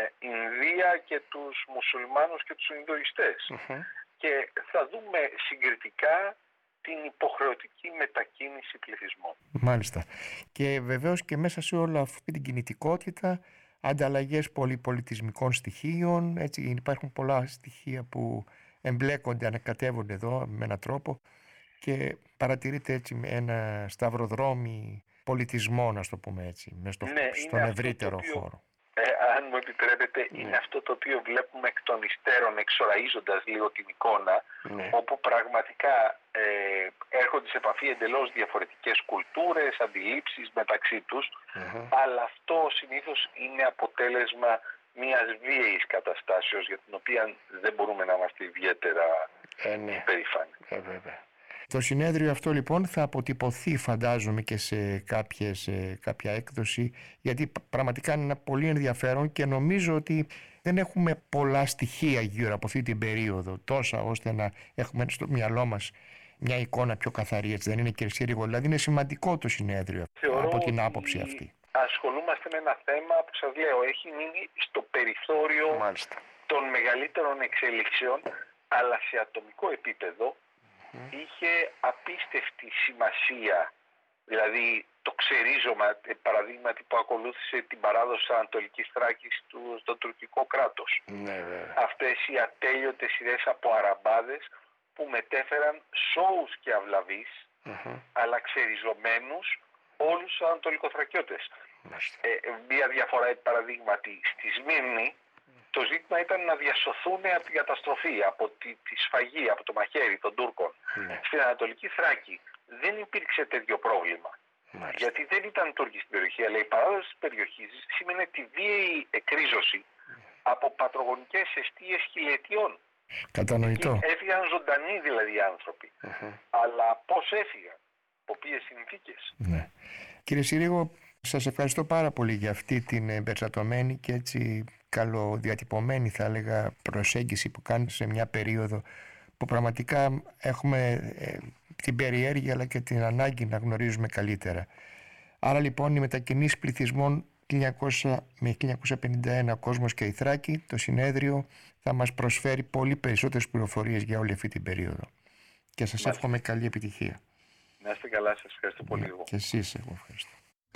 Ινδία και τους μουσουλμάνους και τους Ινδουιστές. Mm-hmm. Και θα δούμε συγκριτικά την υποχρεωτική μετακίνηση πληθυσμών. Μάλιστα. Και βεβαίως και μέσα σε όλη αυτή την κινητικότητα ανταλλαγές πολυπολιτισμικών στοιχείων, έτσι υπάρχουν πολλά στοιχεία που εμπλέκονται, ανακατεύονται εδώ με έναν τρόπο και παρατηρείται έτσι ένα σταυροδρόμι πολιτισμών, ας το πούμε έτσι, μες στο, ναι, στον ευρύτερο οποίο, χώρο. Ε, αν μου επιτρέπετε, ναι. είναι αυτό το οποίο βλέπουμε εκ των υστέρων, εξοραίζοντας λίγο την εικόνα, ναι. όπου πραγματικά ε, έρχονται σε επαφή εντελώς διαφορετικές κουλτούρες, αντιλήψεις μεταξύ τους, mm-hmm. αλλά αυτό συνήθως είναι αποτέλεσμα μιας βίαιης καταστάσεως για την οποία δεν μπορούμε να είμαστε ιδιαίτερα ε, ναι. περήφανοι. Ε, βέβαια. Το συνέδριο αυτό λοιπόν θα αποτυπωθεί φαντάζομαι και σε, κάποιες, σε κάποια έκδοση, γιατί πραγματικά είναι ένα πολύ ενδιαφέρον και νομίζω ότι δεν έχουμε πολλά στοιχεία γύρω από αυτή την περίοδο, τόσα ώστε να έχουμε στο μυαλό μας μια εικόνα πιο καθαρή, έτσι δεν είναι, κύριε Σύριγο? Δηλαδή είναι σημαντικό το συνέδριο Θεωρώ από την άποψη αυτή. Ασχολούμαστε με ένα θέμα που σας λέω έχει μείνει στο περιθώριο Μάλιστα. των μεγαλύτερων εξελίξεων, αλλά σε ατομικό επίπεδο mm. είχε απίστευτη σημασία. Δηλαδή το ξερίζωμα, παραδείγματι, που ακολούθησε την παράδοση Ανατολικής Θράκης του, στο τουρκικό κράτος. Ναι, αυτές οι ατέλειωτες σειρές από αραμπάδες που μετέφεραν σόους και αυλαβείς, mm-hmm. αλλά ξεριζωμένους όλους τους Ανατολικοθρακιώτες. Ε, μία διαφορά, παραδείγματι, στη Σμύρνη, το ζήτημα ήταν να διασωθούν από την καταστροφή, από τη, τη σφαγή, από το μαχαίρι των Τούρκων. Ναι. Στην Ανατολική Θράκη δεν υπήρξε τέτοιο πρόβλημα. Μάλιστα. Γιατί δεν ήταν Τούρκοι στην περιοχή, αλλά η παράδοση της περιοχής σήμαινε τη βίαιη εκρίζωση mm. από πατρογονικές εστίες χιλιετιών. Κατανοητό. Και έφυγαν ζωντανοί δηλαδή οι άνθρωποι. Mm-hmm. Αλλά πώς έφυγαν, από ποιες συνθήκες. Ναι. Κύριε Σύριγο, σας ευχαριστώ πάρα πολύ για αυτή την εμπεριστατωμένη και έτσι καλοδιατυπωμένη, θα έλεγα, προσέγγιση που κάνετε σε μια περίοδο που πραγματικά έχουμε ε, την περιέργεια αλλά και την ανάγκη να γνωρίζουμε καλύτερα. Άρα λοιπόν οι μετακινήσεις πληθυσμών χίλια εννιακόσια με χίλια εννιακόσια πενήντα ένα ο κόσμος και η Θράκη, το συνέδριο θα μας προσφέρει πολύ περισσότερες πληροφορίες για όλη αυτή την περίοδο. Και σας Μάλιστα. εύχομαι καλή επιτυχία. Να είστε καλά, σας ευχαριστώ πολύ. Ναι, και εσείς εγώ ευχαριστώ.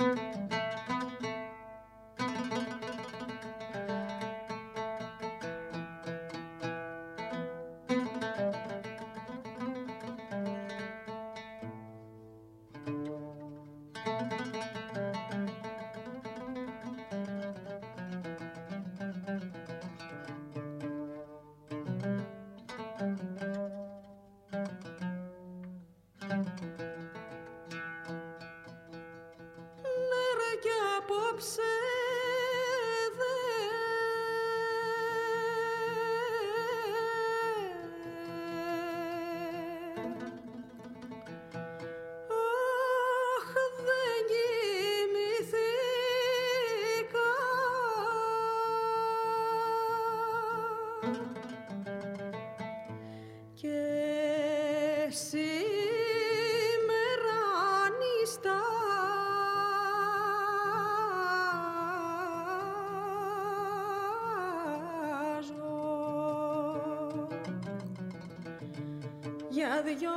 Για δυο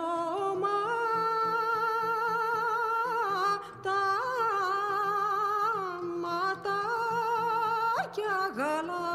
τα ματάκια γαλάνα.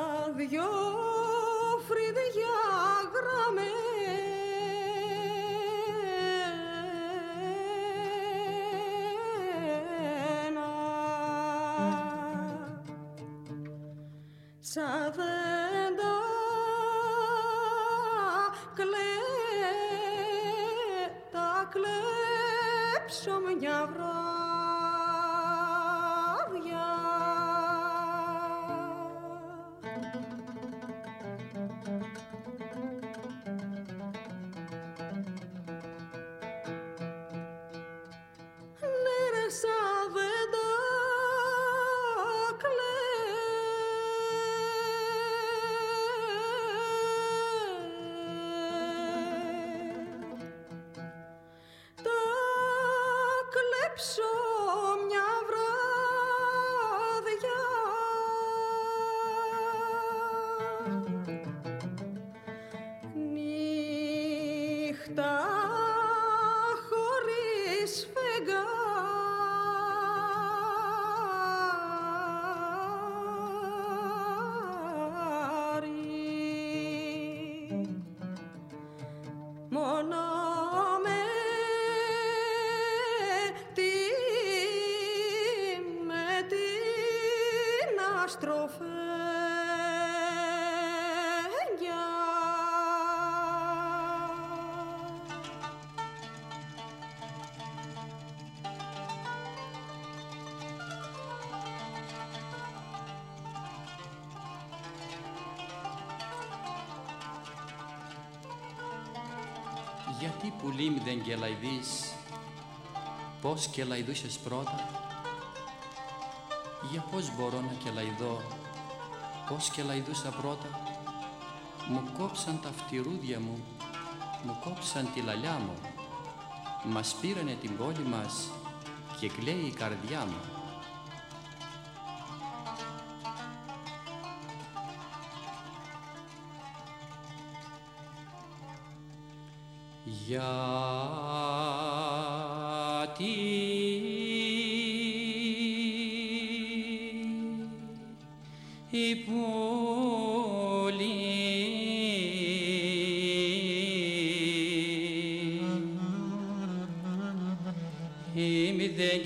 Για δυο φρύδια γραμμένα κλέψω μια βράδια. Λέρεσα δεν τα κλέψω μια βράδια. Νύχτα χωρίς φεγγάρι. Μόνο με τη, με την αστροφέγγια. Γιατί πουλί μη δεν κελαϊδείς, πώς κελαϊδούσες πρώτα? Για πώς μπορώ να κελαϊδώ, πώς κελαϊδούσα πρώτα? Μου κόψαν τα φτυρούδια μου, μου κόψαν τη λαλιά μου, μας πήρανε την πόλη μας και κλαίει η καρδιά μου. Γιατί η πόλη ημι δεν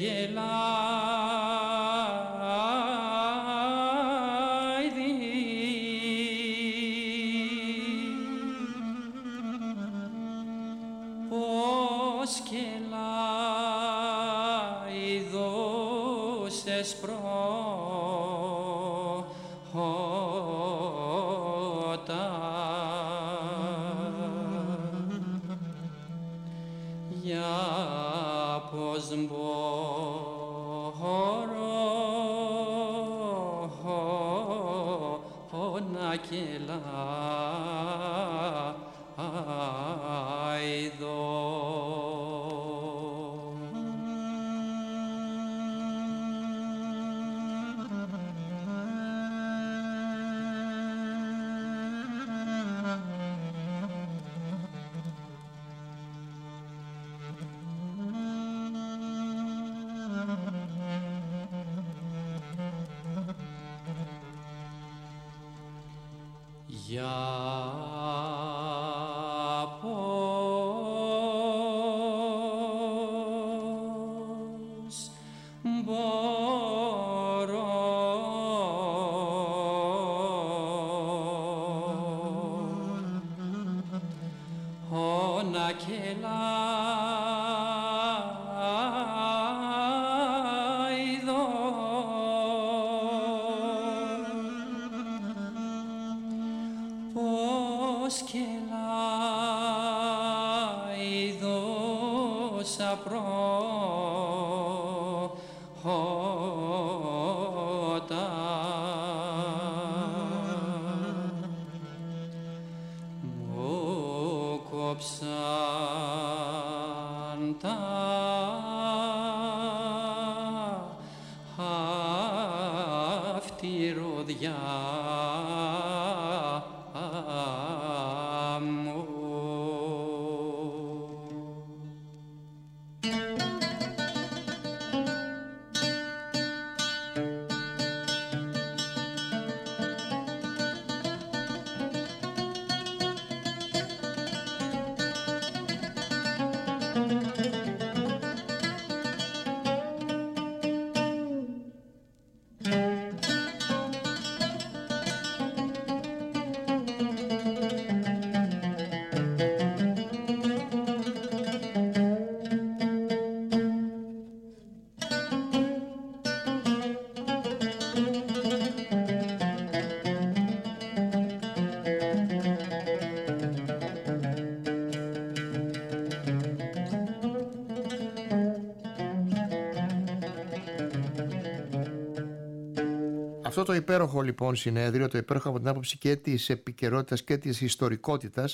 Αυτό το υπέροχο λοιπόν συνέδριο, το υπέροχο από την άποψη και της επικαιρότητας και της ιστορικότητας,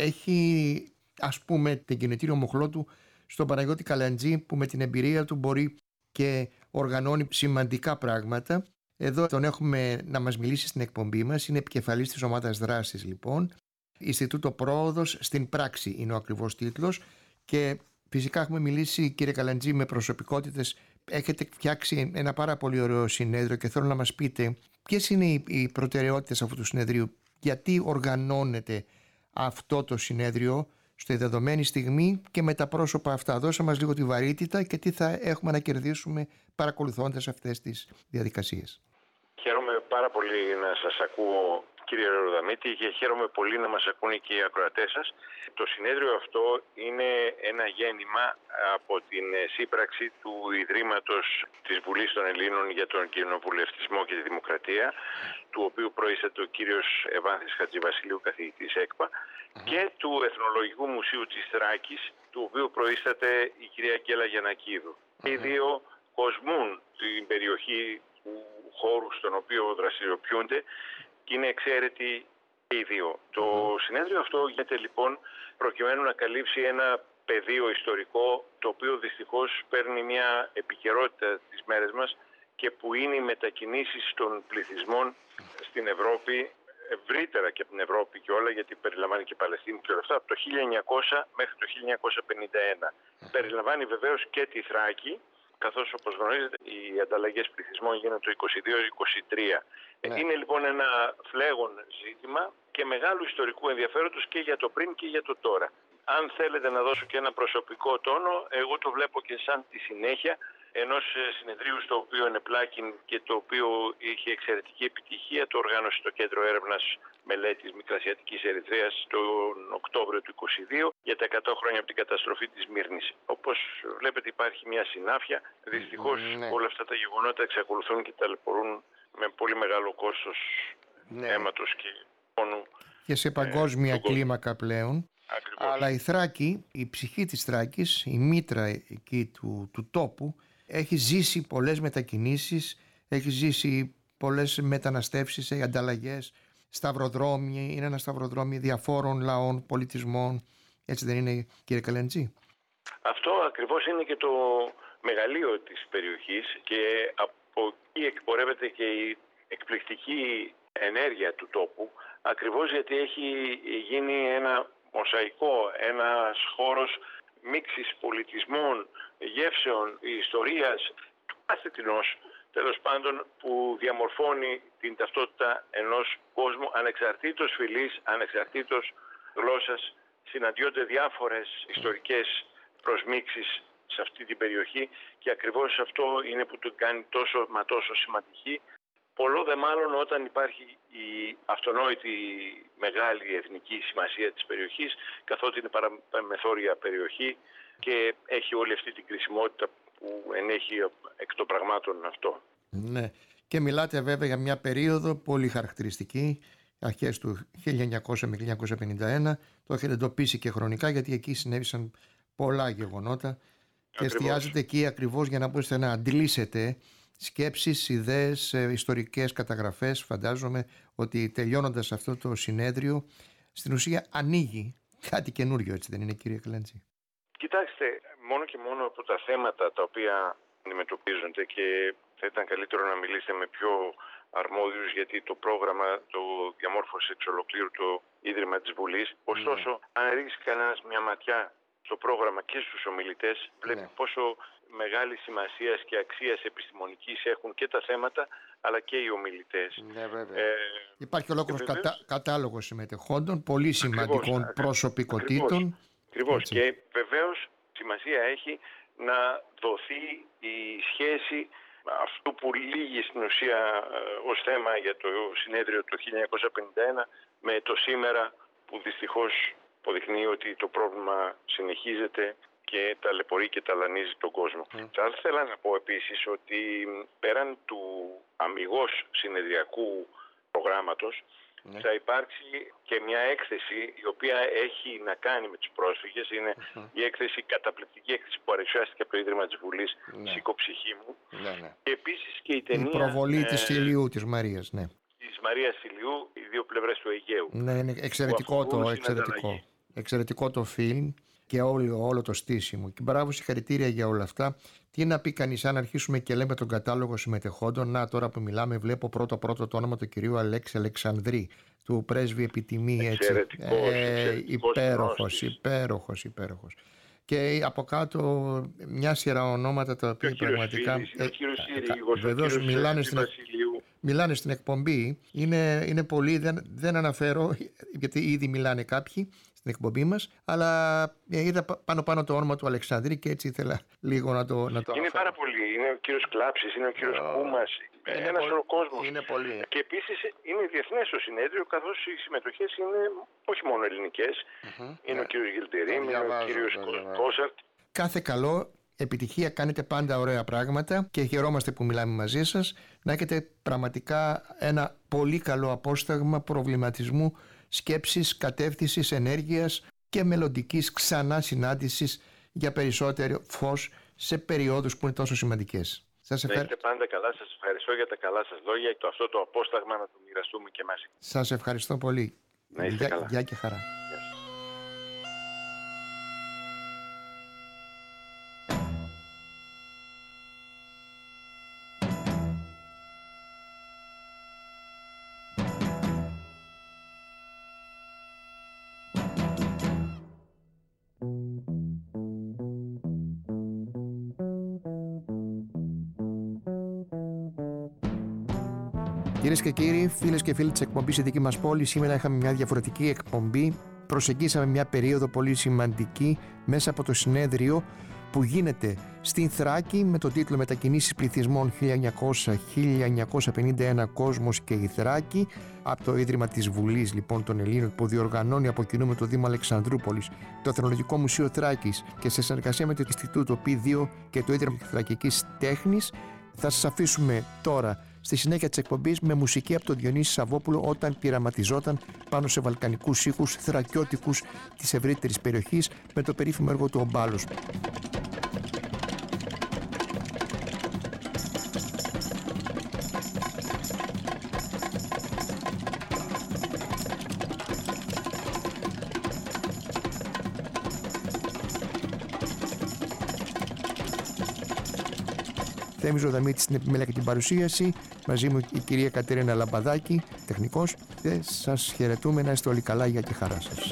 έχει ας πούμε την κινητήριο μοχλό του στον Παναγιώτη Καλαντζή, που με την εμπειρία του μπορεί και οργανώνει σημαντικά πράγματα. Εδώ τον έχουμε να μας μιλήσει στην εκπομπή μας. Είναι επικεφαλής της ομάδας δράσης λοιπόν. Ινστιτούτο Πρόοδος στην πράξη είναι ο ακριβώς τίτλος. Και φυσικά έχουμε μιλήσει, κύριε Καλαντζή, με προσωπικότητες. Έχετε φτιάξει ένα πάρα πολύ ωραίο συνέδριο και θέλω να μας πείτε ποιες είναι οι προτεραιότητες αυτού του συνεδρίου, γιατί οργανώνεται αυτό το συνέδριο στη δεδομένη στιγμή και με τα πρόσωπα αυτά. Δώσε μας λίγο τη βαρύτητα και τι θα έχουμε να κερδίσουμε παρακολουθώντας αυτές τις διαδικασίες. Χαίρομαι πάρα πολύ να σας ακούω, κύριε Ροδαμίτη, και χαίρομαι πολύ να μας ακούνε και οι ακροατές σας. Το συνέδριο αυτό είναι ένα γέννημα από την σύμπραξη του Ιδρύματος της Βουλής των Ελλήνων για τον Κοινοβουλευτισμό και τη Δημοκρατία, του οποίου προείσταται ο κύριος Ευάνθης Χατζηβασιλείου, καθηγητής ΕΚΠΑ, mm-hmm. και του Εθνολογικού Μουσείου της Θράκης, του οποίου προείσταται η κυρία Γκέλα Γιαννακίδου. Mm-hmm. Οι δύο κοσμούν την περιοχή του χώρου στον οποίο δραστηριοποιούνται και είναι εξαίρετοι και οι δύο. Mm-hmm. Το συνέδριο αυτό γίνεται λοιπόν προκειμένου να καλύψει ένα πεδίο ιστορικό, το οποίο δυστυχώς παίρνει μια επικαιρότητα τις μέρες μας και που είναι οι μετακινήσεις των πληθυσμών στην Ευρώπη, ευρύτερα και από την Ευρώπη και όλα, γιατί περιλαμβάνει και Παλαιστίνη και όλα αυτά, από το χίλια εννιακόσια μέχρι το χίλια εννιακόσια πενήντα ένα. Mm-hmm. Περιλαμβάνει βεβαίως και τη Θράκη, καθώς όπως γνωρίζετε οι ανταλλαγές πληθυσμών γίνονται το είκοσι δύο είκοσι τρία. Ναι. Είναι λοιπόν ένα φλέγον ζήτημα και μεγάλου ιστορικού ενδιαφέροντος και για το πριν και για το τώρα. Αν θέλετε να δώσω και ένα προσωπικό τόνο, εγώ το βλέπω και σαν τη συνέχεια ενός συνεδρίου στο οποίο ενεπλάκη και το οποίο είχε εξαιρετική επιτυχία. Το οργάνωσε το Κέντρο Έρευνας Μελέτης Μικρασιατικής Ερυθρέας τον Οκτώβριο του είκοσι δύο για τα εκατό χρόνια από την καταστροφή της Μύρνης. Όπως βλέπετε υπάρχει μια συνάφεια. Δυστυχώς ναι. όλα αυτά τα γεγονότα εξακολουθούν και ταλαιπωρούν με πολύ μεγάλο κόστος ναι. αίματος και πόνου. Και σε παγκόσμια ε, κλίμακα πλέον. Ακριβώς. Αλλά η Θράκη, η ψυχή της Θράκης, η μήτρα εκεί του, του τόπου, έχει ζήσει πολλές μετακινήσεις, έχει ζήσει πολλές μεταναστεύσεις, ανταλλαγές, σταυροδρόμια, είναι ένα σταυροδρόμι διαφόρων λαών, πολιτισμών. Έτσι δεν είναι, κύριε Καλαντζή? Αυτό ακριβώς είναι και το μεγαλείο της περιοχής και από εκεί εκπορεύεται και η εκπληκτική ενέργεια του τόπου, ακριβώς γιατί έχει γίνει ένα μοσαϊκό, ένας χώρος μίξης πολιτισμών, γεύσεων, ιστορίας, του κάθε τινός, τέλος πάντων, που διαμορφώνει την ταυτότητα ενός κόσμου ανεξαρτήτως φυλής, ανεξαρτήτως γλώσσας. Συναντιόνται διάφορες ιστορικές προσμίξεις σε αυτή την περιοχή και ακριβώς αυτό είναι που το κάνει τόσο μα τόσο σημαντική. Πολλό δε μάλλον όταν υπάρχει η αυτονόητη μεγάλη εθνική σημασία της περιοχής, καθότι είναι παραμεθόρια περιοχή και έχει όλη αυτή την κρισιμότητα που ενέχει εκ των πραγμάτων αυτό. Ναι, και μιλάτε βέβαια για μια περίοδο πολύ χαρακτηριστική, αρχές του χίλια εννιακόσια με χίλια εννιακόσια πενήντα ένα, το έχετε εντοπίσει και χρονικά γιατί εκεί συνέβησαν πολλά γεγονότα. Ακριβώς. Και εστιάζετε εκεί ακριβώς για να μπορέσετε να αντλήσετε σκέψεις, ιδέες, ιστορικές καταγραφές. Φαντάζομαι ότι τελειώνοντας αυτό το συνέδριο στην ουσία ανοίγει κάτι καινούριο, έτσι δεν είναι, κύριε Καλαντζή? Κοιτάξτε, μόνο και μόνο από τα θέματα τα οποία αντιμετωπίζονται, και θα ήταν καλύτερο να μιλήσετε με πιο αρμόδιους, γιατί το πρόγραμμα το διαμόρφωσε εξ ολοκλήρου το Ίδρυμα της Βουλής. Ωστόσο, ναι. αν ρίξει κανένας μια ματιά στο πρόγραμμα και στους ομιλητές, βλέπει ναι. πόσο μεγάλη σημασία και αξίας επιστημονικής έχουν και τα θέματα, αλλά και οι ομιλητές. Ναι, βέβαια. Ε, Υπάρχει ολόκληρος βεβαίως... κατα... κατάλογος συμμετεχόντων, πολύ σημαντικών ακριβώς, προσωπικότητων. Ακριβώς. Και βεβαίως σημασία έχει να δοθεί η σχέση αυτού που λύγει στην ουσία ε, ως θέμα για το συνέδριο του χίλια εννιακόσια πενήντα ένα με το σήμερα, που δυστυχώς αποδεικνύει ότι το πρόβλημα συνεχίζεται και ταλαιπωρεί και ταλανίζει τον κόσμο. Mm. Θα ήθελα να πω επίσης ότι πέραν του αμιγώς συνεδριακού προγράμματος ναι. θα υπάρξει και μια έκθεση η οποία έχει να κάνει με τους πρόσφυγες. Είναι uh-huh. η έκθεση, η καταπληκτική έκθεση που παρουσιάστηκε από το Ίδρυμα της Βουλής, ναι. Σηκωψυχή μου. Ναι, ναι. Και επίσης και η ταινία... Η προβολή ε, της Ηλιού, της Μαρίας, ναι. Της Μαρίας Ηλιού, οι δύο πλευρές του Αιγαίου. Ναι, είναι εξαιρετικό το, εξαιρετικό. Εξαιρετικό το φιλμ και όλο, όλο το στήσιμο. Και μπράβο, συγχαρητήρια για όλα αυτά. Τι να πει κανείς, αν αρχίσουμε και λέμε τον κατάλογο συμμετεχόντων. Να, τώρα που μιλάμε, βλέπω πρώτο-πρώτο το όνομα του κυρίου Αλέξη Αλεξανδρή, του πρέσβη επιτιμή. Εξαιρετικός, ε, υπέροχος, υπέροχος, υπέροχος. Και από κάτω μια σειρά ονόματα τα οποία πραγματικά. Βεβαίως μιλάνε στην. Μιλάνε στην εκπομπή, είναι, είναι πολλοί, δεν, δεν αναφέρω γιατί ήδη μιλάνε κάποιοι στην εκπομπή μας, αλλά είδα πάνω πάνω το όνομα του Αλεξανδρή και έτσι ήθελα λίγο να το, να το Είναι πάρα πολλοί, είναι ο κύριος Κλάψης, είναι ο κύριος oh. Κούμας, ένας όλο κόσμος. Είναι πολλοί. Και επίσης είναι διεθνές το συνέδριο, καθώς οι συμμετοχές είναι όχι μόνο ελληνικές, mm-hmm. είναι yeah. ο κύριος Γιλτερίμ, είναι ο κύριος Κόσαρτ. Κάθε καλό. Επιτυχία, κάνετε πάντα ωραία πράγματα και χαιρόμαστε που μιλάμε μαζί σας. Να έχετε πραγματικά ένα πολύ καλό απόσταγμα προβληματισμού, σκέψης, κατεύθυνσης, ενέργειας και μελλοντικής ξανά συνάντησης για περισσότερο φως σε περιόδους που είναι τόσο σημαντικές. Σας ευχαριστώ. Είστε πάντα καλά, σας ευχαριστώ για τα καλά σας λόγια και το αυτό το απόσταγμα να το μοιραστούμε και μαζί. Σας ευχαριστώ πολύ. Να είστε καλά. Γεια και χαρά. Κυρίες και κύριοι, φίλες και φίλοι της εκπομπής «Η δική μας πόλη», σήμερα είχαμε μια διαφορετική εκπομπή. Προσεγγίσαμε μια περίοδο πολύ σημαντική μέσα από το συνέδριο που γίνεται στην Θράκη με τον τίτλο «Μετακινήσεις πληθυσμών χίλια εννιακόσια με χίλια εννιακόσια πενήντα ένα κόσμος και η Θράκη», από το Ίδρυμα της Βουλής λοιπόν των Ελλήνων, που διοργανώνει από κοινού με το Δήμο Αλεξανδρούπολης, το Εθνολογικό Μουσείο Θράκης και σε συνεργασία με το Ινστιτούτο Π δύο και το Ίδρυμα Θρακικής Τέχνης. Θα σας αφήσουμε τώρα στη συνέχεια της εκπομπής με μουσική από τον Διονύση Σαββόπουλο όταν πειραματιζόταν πάνω σε βαλκανικούς ήχους θρακιώτικους της ευρύτερης περιοχής με το περίφημο έργο του «Ο Μπάλος». Θέμης Ροδαμίτης στην επιμέλεια και την παρουσίαση, μαζί μου η κυρία Κατερίνα Λαμπαδάκη, τεχνικός, και σας χαιρετούμε, να είστε όλοι καλά, για και χαρά σας.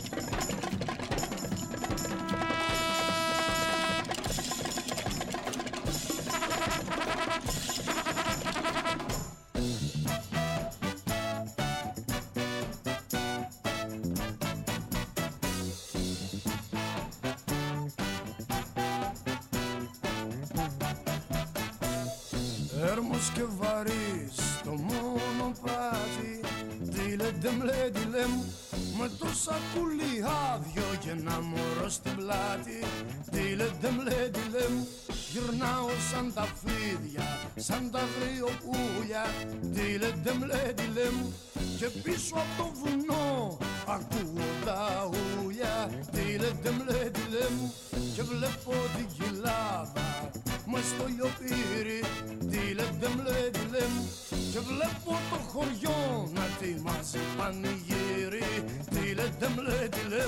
Έρμος και βαρύς το μονοπάτι, τίλεντεμ λέντιλεμ, με το σακούλι άδειο και ένα μωρό στην πλάτη. Τίλεντεμ λέντιλεμ, γυρνάω σαν τα φίδια, σαν τα γριοπούλια. Τίλεντεμ λέντιλεμ, και πίσω από το βουνό ακούω τα ούλια. Τίλεντεμ λέντιλεμ, και βλέπω την κοιλάδα μες στο λιοπύρι. Τίλεντεμ λέντιλεμ, και βλέπω το χωριό να ετοιμάζει πανηγύρι. Τίλεντεμ λέντιλεμ.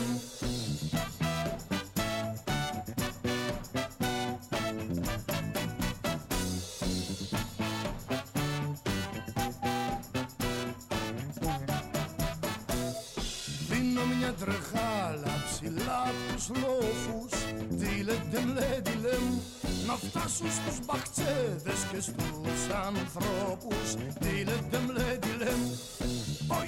Δίνω μια τρεχάλα ψηλά απ' τους λόφους. Τίλεντεμ λέντιλεμ, να φτάσουν στους μπαχτσέδες και στους ανθρώπους. Τίλεντεμ λέντιλεμ, όι!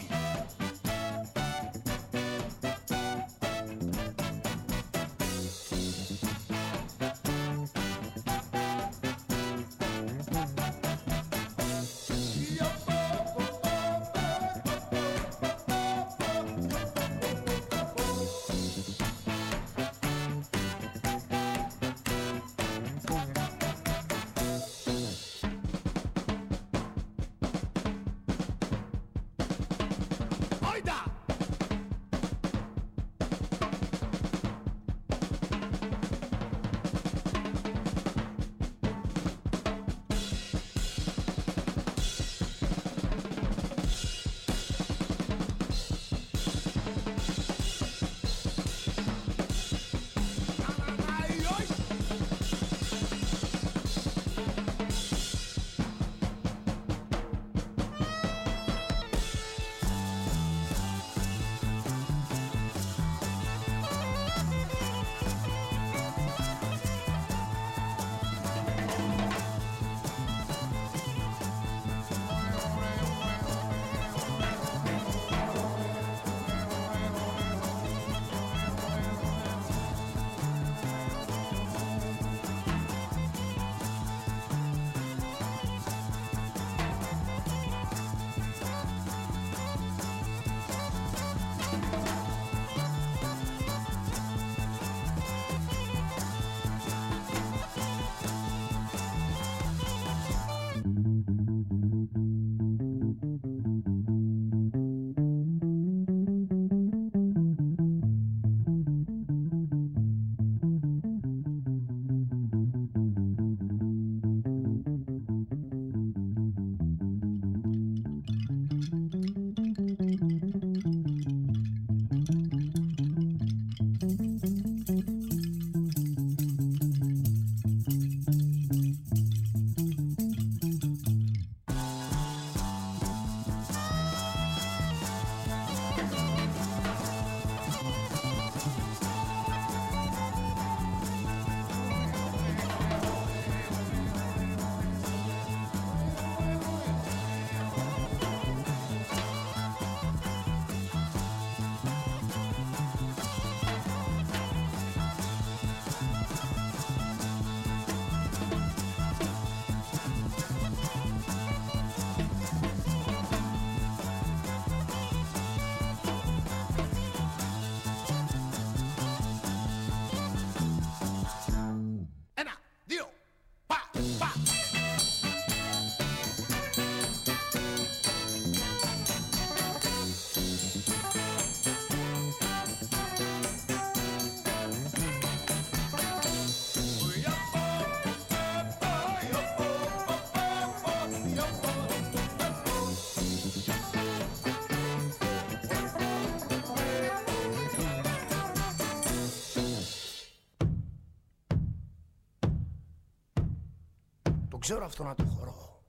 Το ξέρω αυτό να το χωρώ.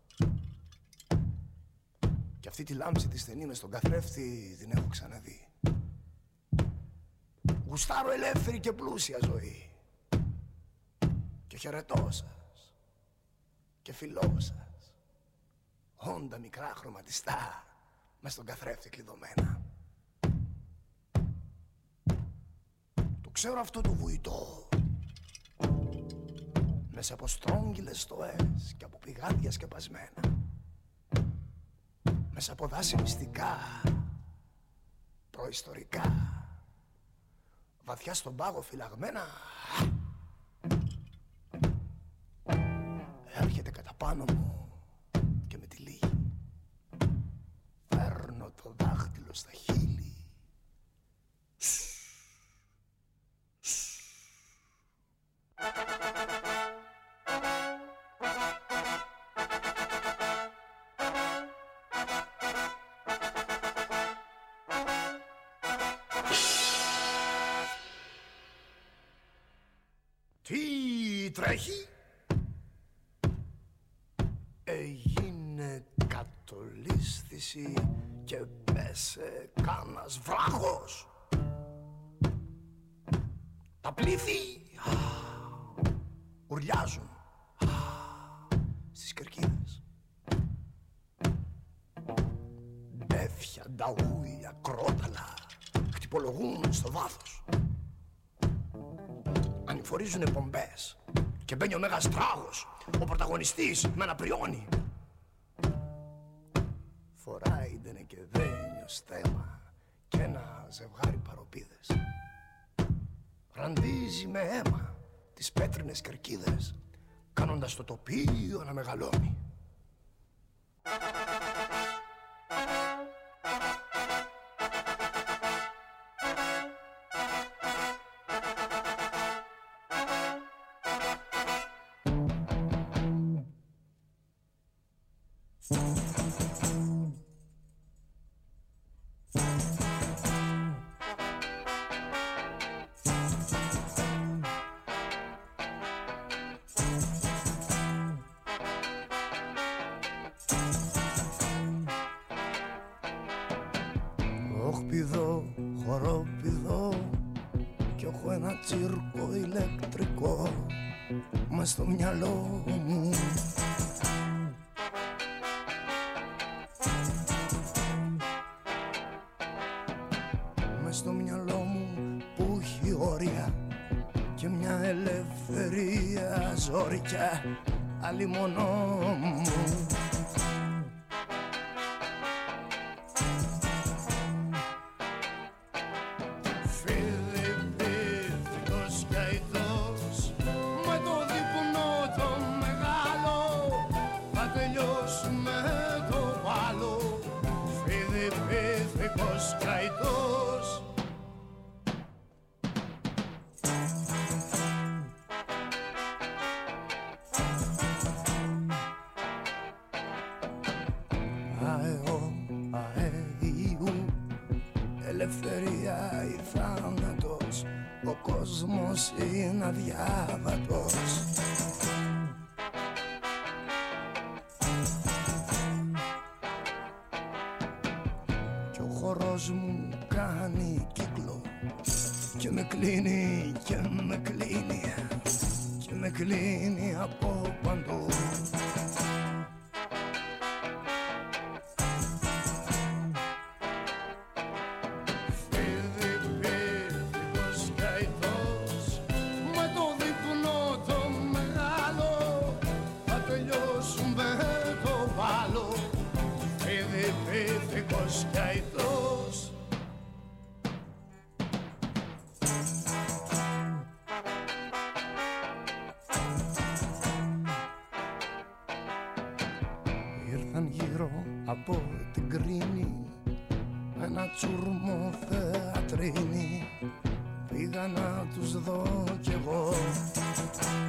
Και αυτή τη λάμψη τη στενή μες στον καθρέφτη την έχω ξαναδεί. Γουστάρω ελεύθερη και πλούσια ζωή. Και χαιρετώ σας και φιλώ σας, όντα μικρά χρωματιστά μες στον καθρέφτη κλειδωμένα. Το ξέρω αυτό το βουητό, μέσα από στρόγγυλες στοές και από πηγάδια σκεπασμένα, μέσα από δάση μυστικά, προϊστορικά, βαθιά στον πάγο φυλαγμένα. Έρχεται κατά πάνω μου και με τη λίγη παίρνω το δάχτυλο στα χείλη. Τι τρέχει? Έγινε κατολίσθηση και πέσε κάνας βράχος. Τα πλήθη α, ουρλιάζουν α, στις κερκίδες. Ντέφια, νταούλια, κρόταλα χτυπολογούν στο βάθος. Ανηφορίζουνε πομπές και μπαίνει ο μέγας τράγος, ο πρωταγωνιστής με ένα πριόνι. Φοράει ντενε και δένιο στέμα και ένα ζευγάρι παροπίδες. Ραντίζει με αίμα τις πέτρινες κερκίδες, κάνοντας το τοπίο να μεγαλώνει. Όχπηδό, χορόπηδό κι έχω ένα τσίρκο ηλεκτρικό μες στο μυαλό μου. Μες στο μυαλό μου που έχει όρια και μια ελευθερία ζόρικια αλίμονό μου. Ελευθερία ή θάνατος, ο κόσμος είναι αδιάβατος. Κι ο χορός μου κάνει κύκλο και με κλείνει και με κλείνει και με κλείνει από παντού. Ήρθαν γύρω από την κρίνη ένα τσουρμό θεατρίνη, πήγα να τους δω κι εγώ.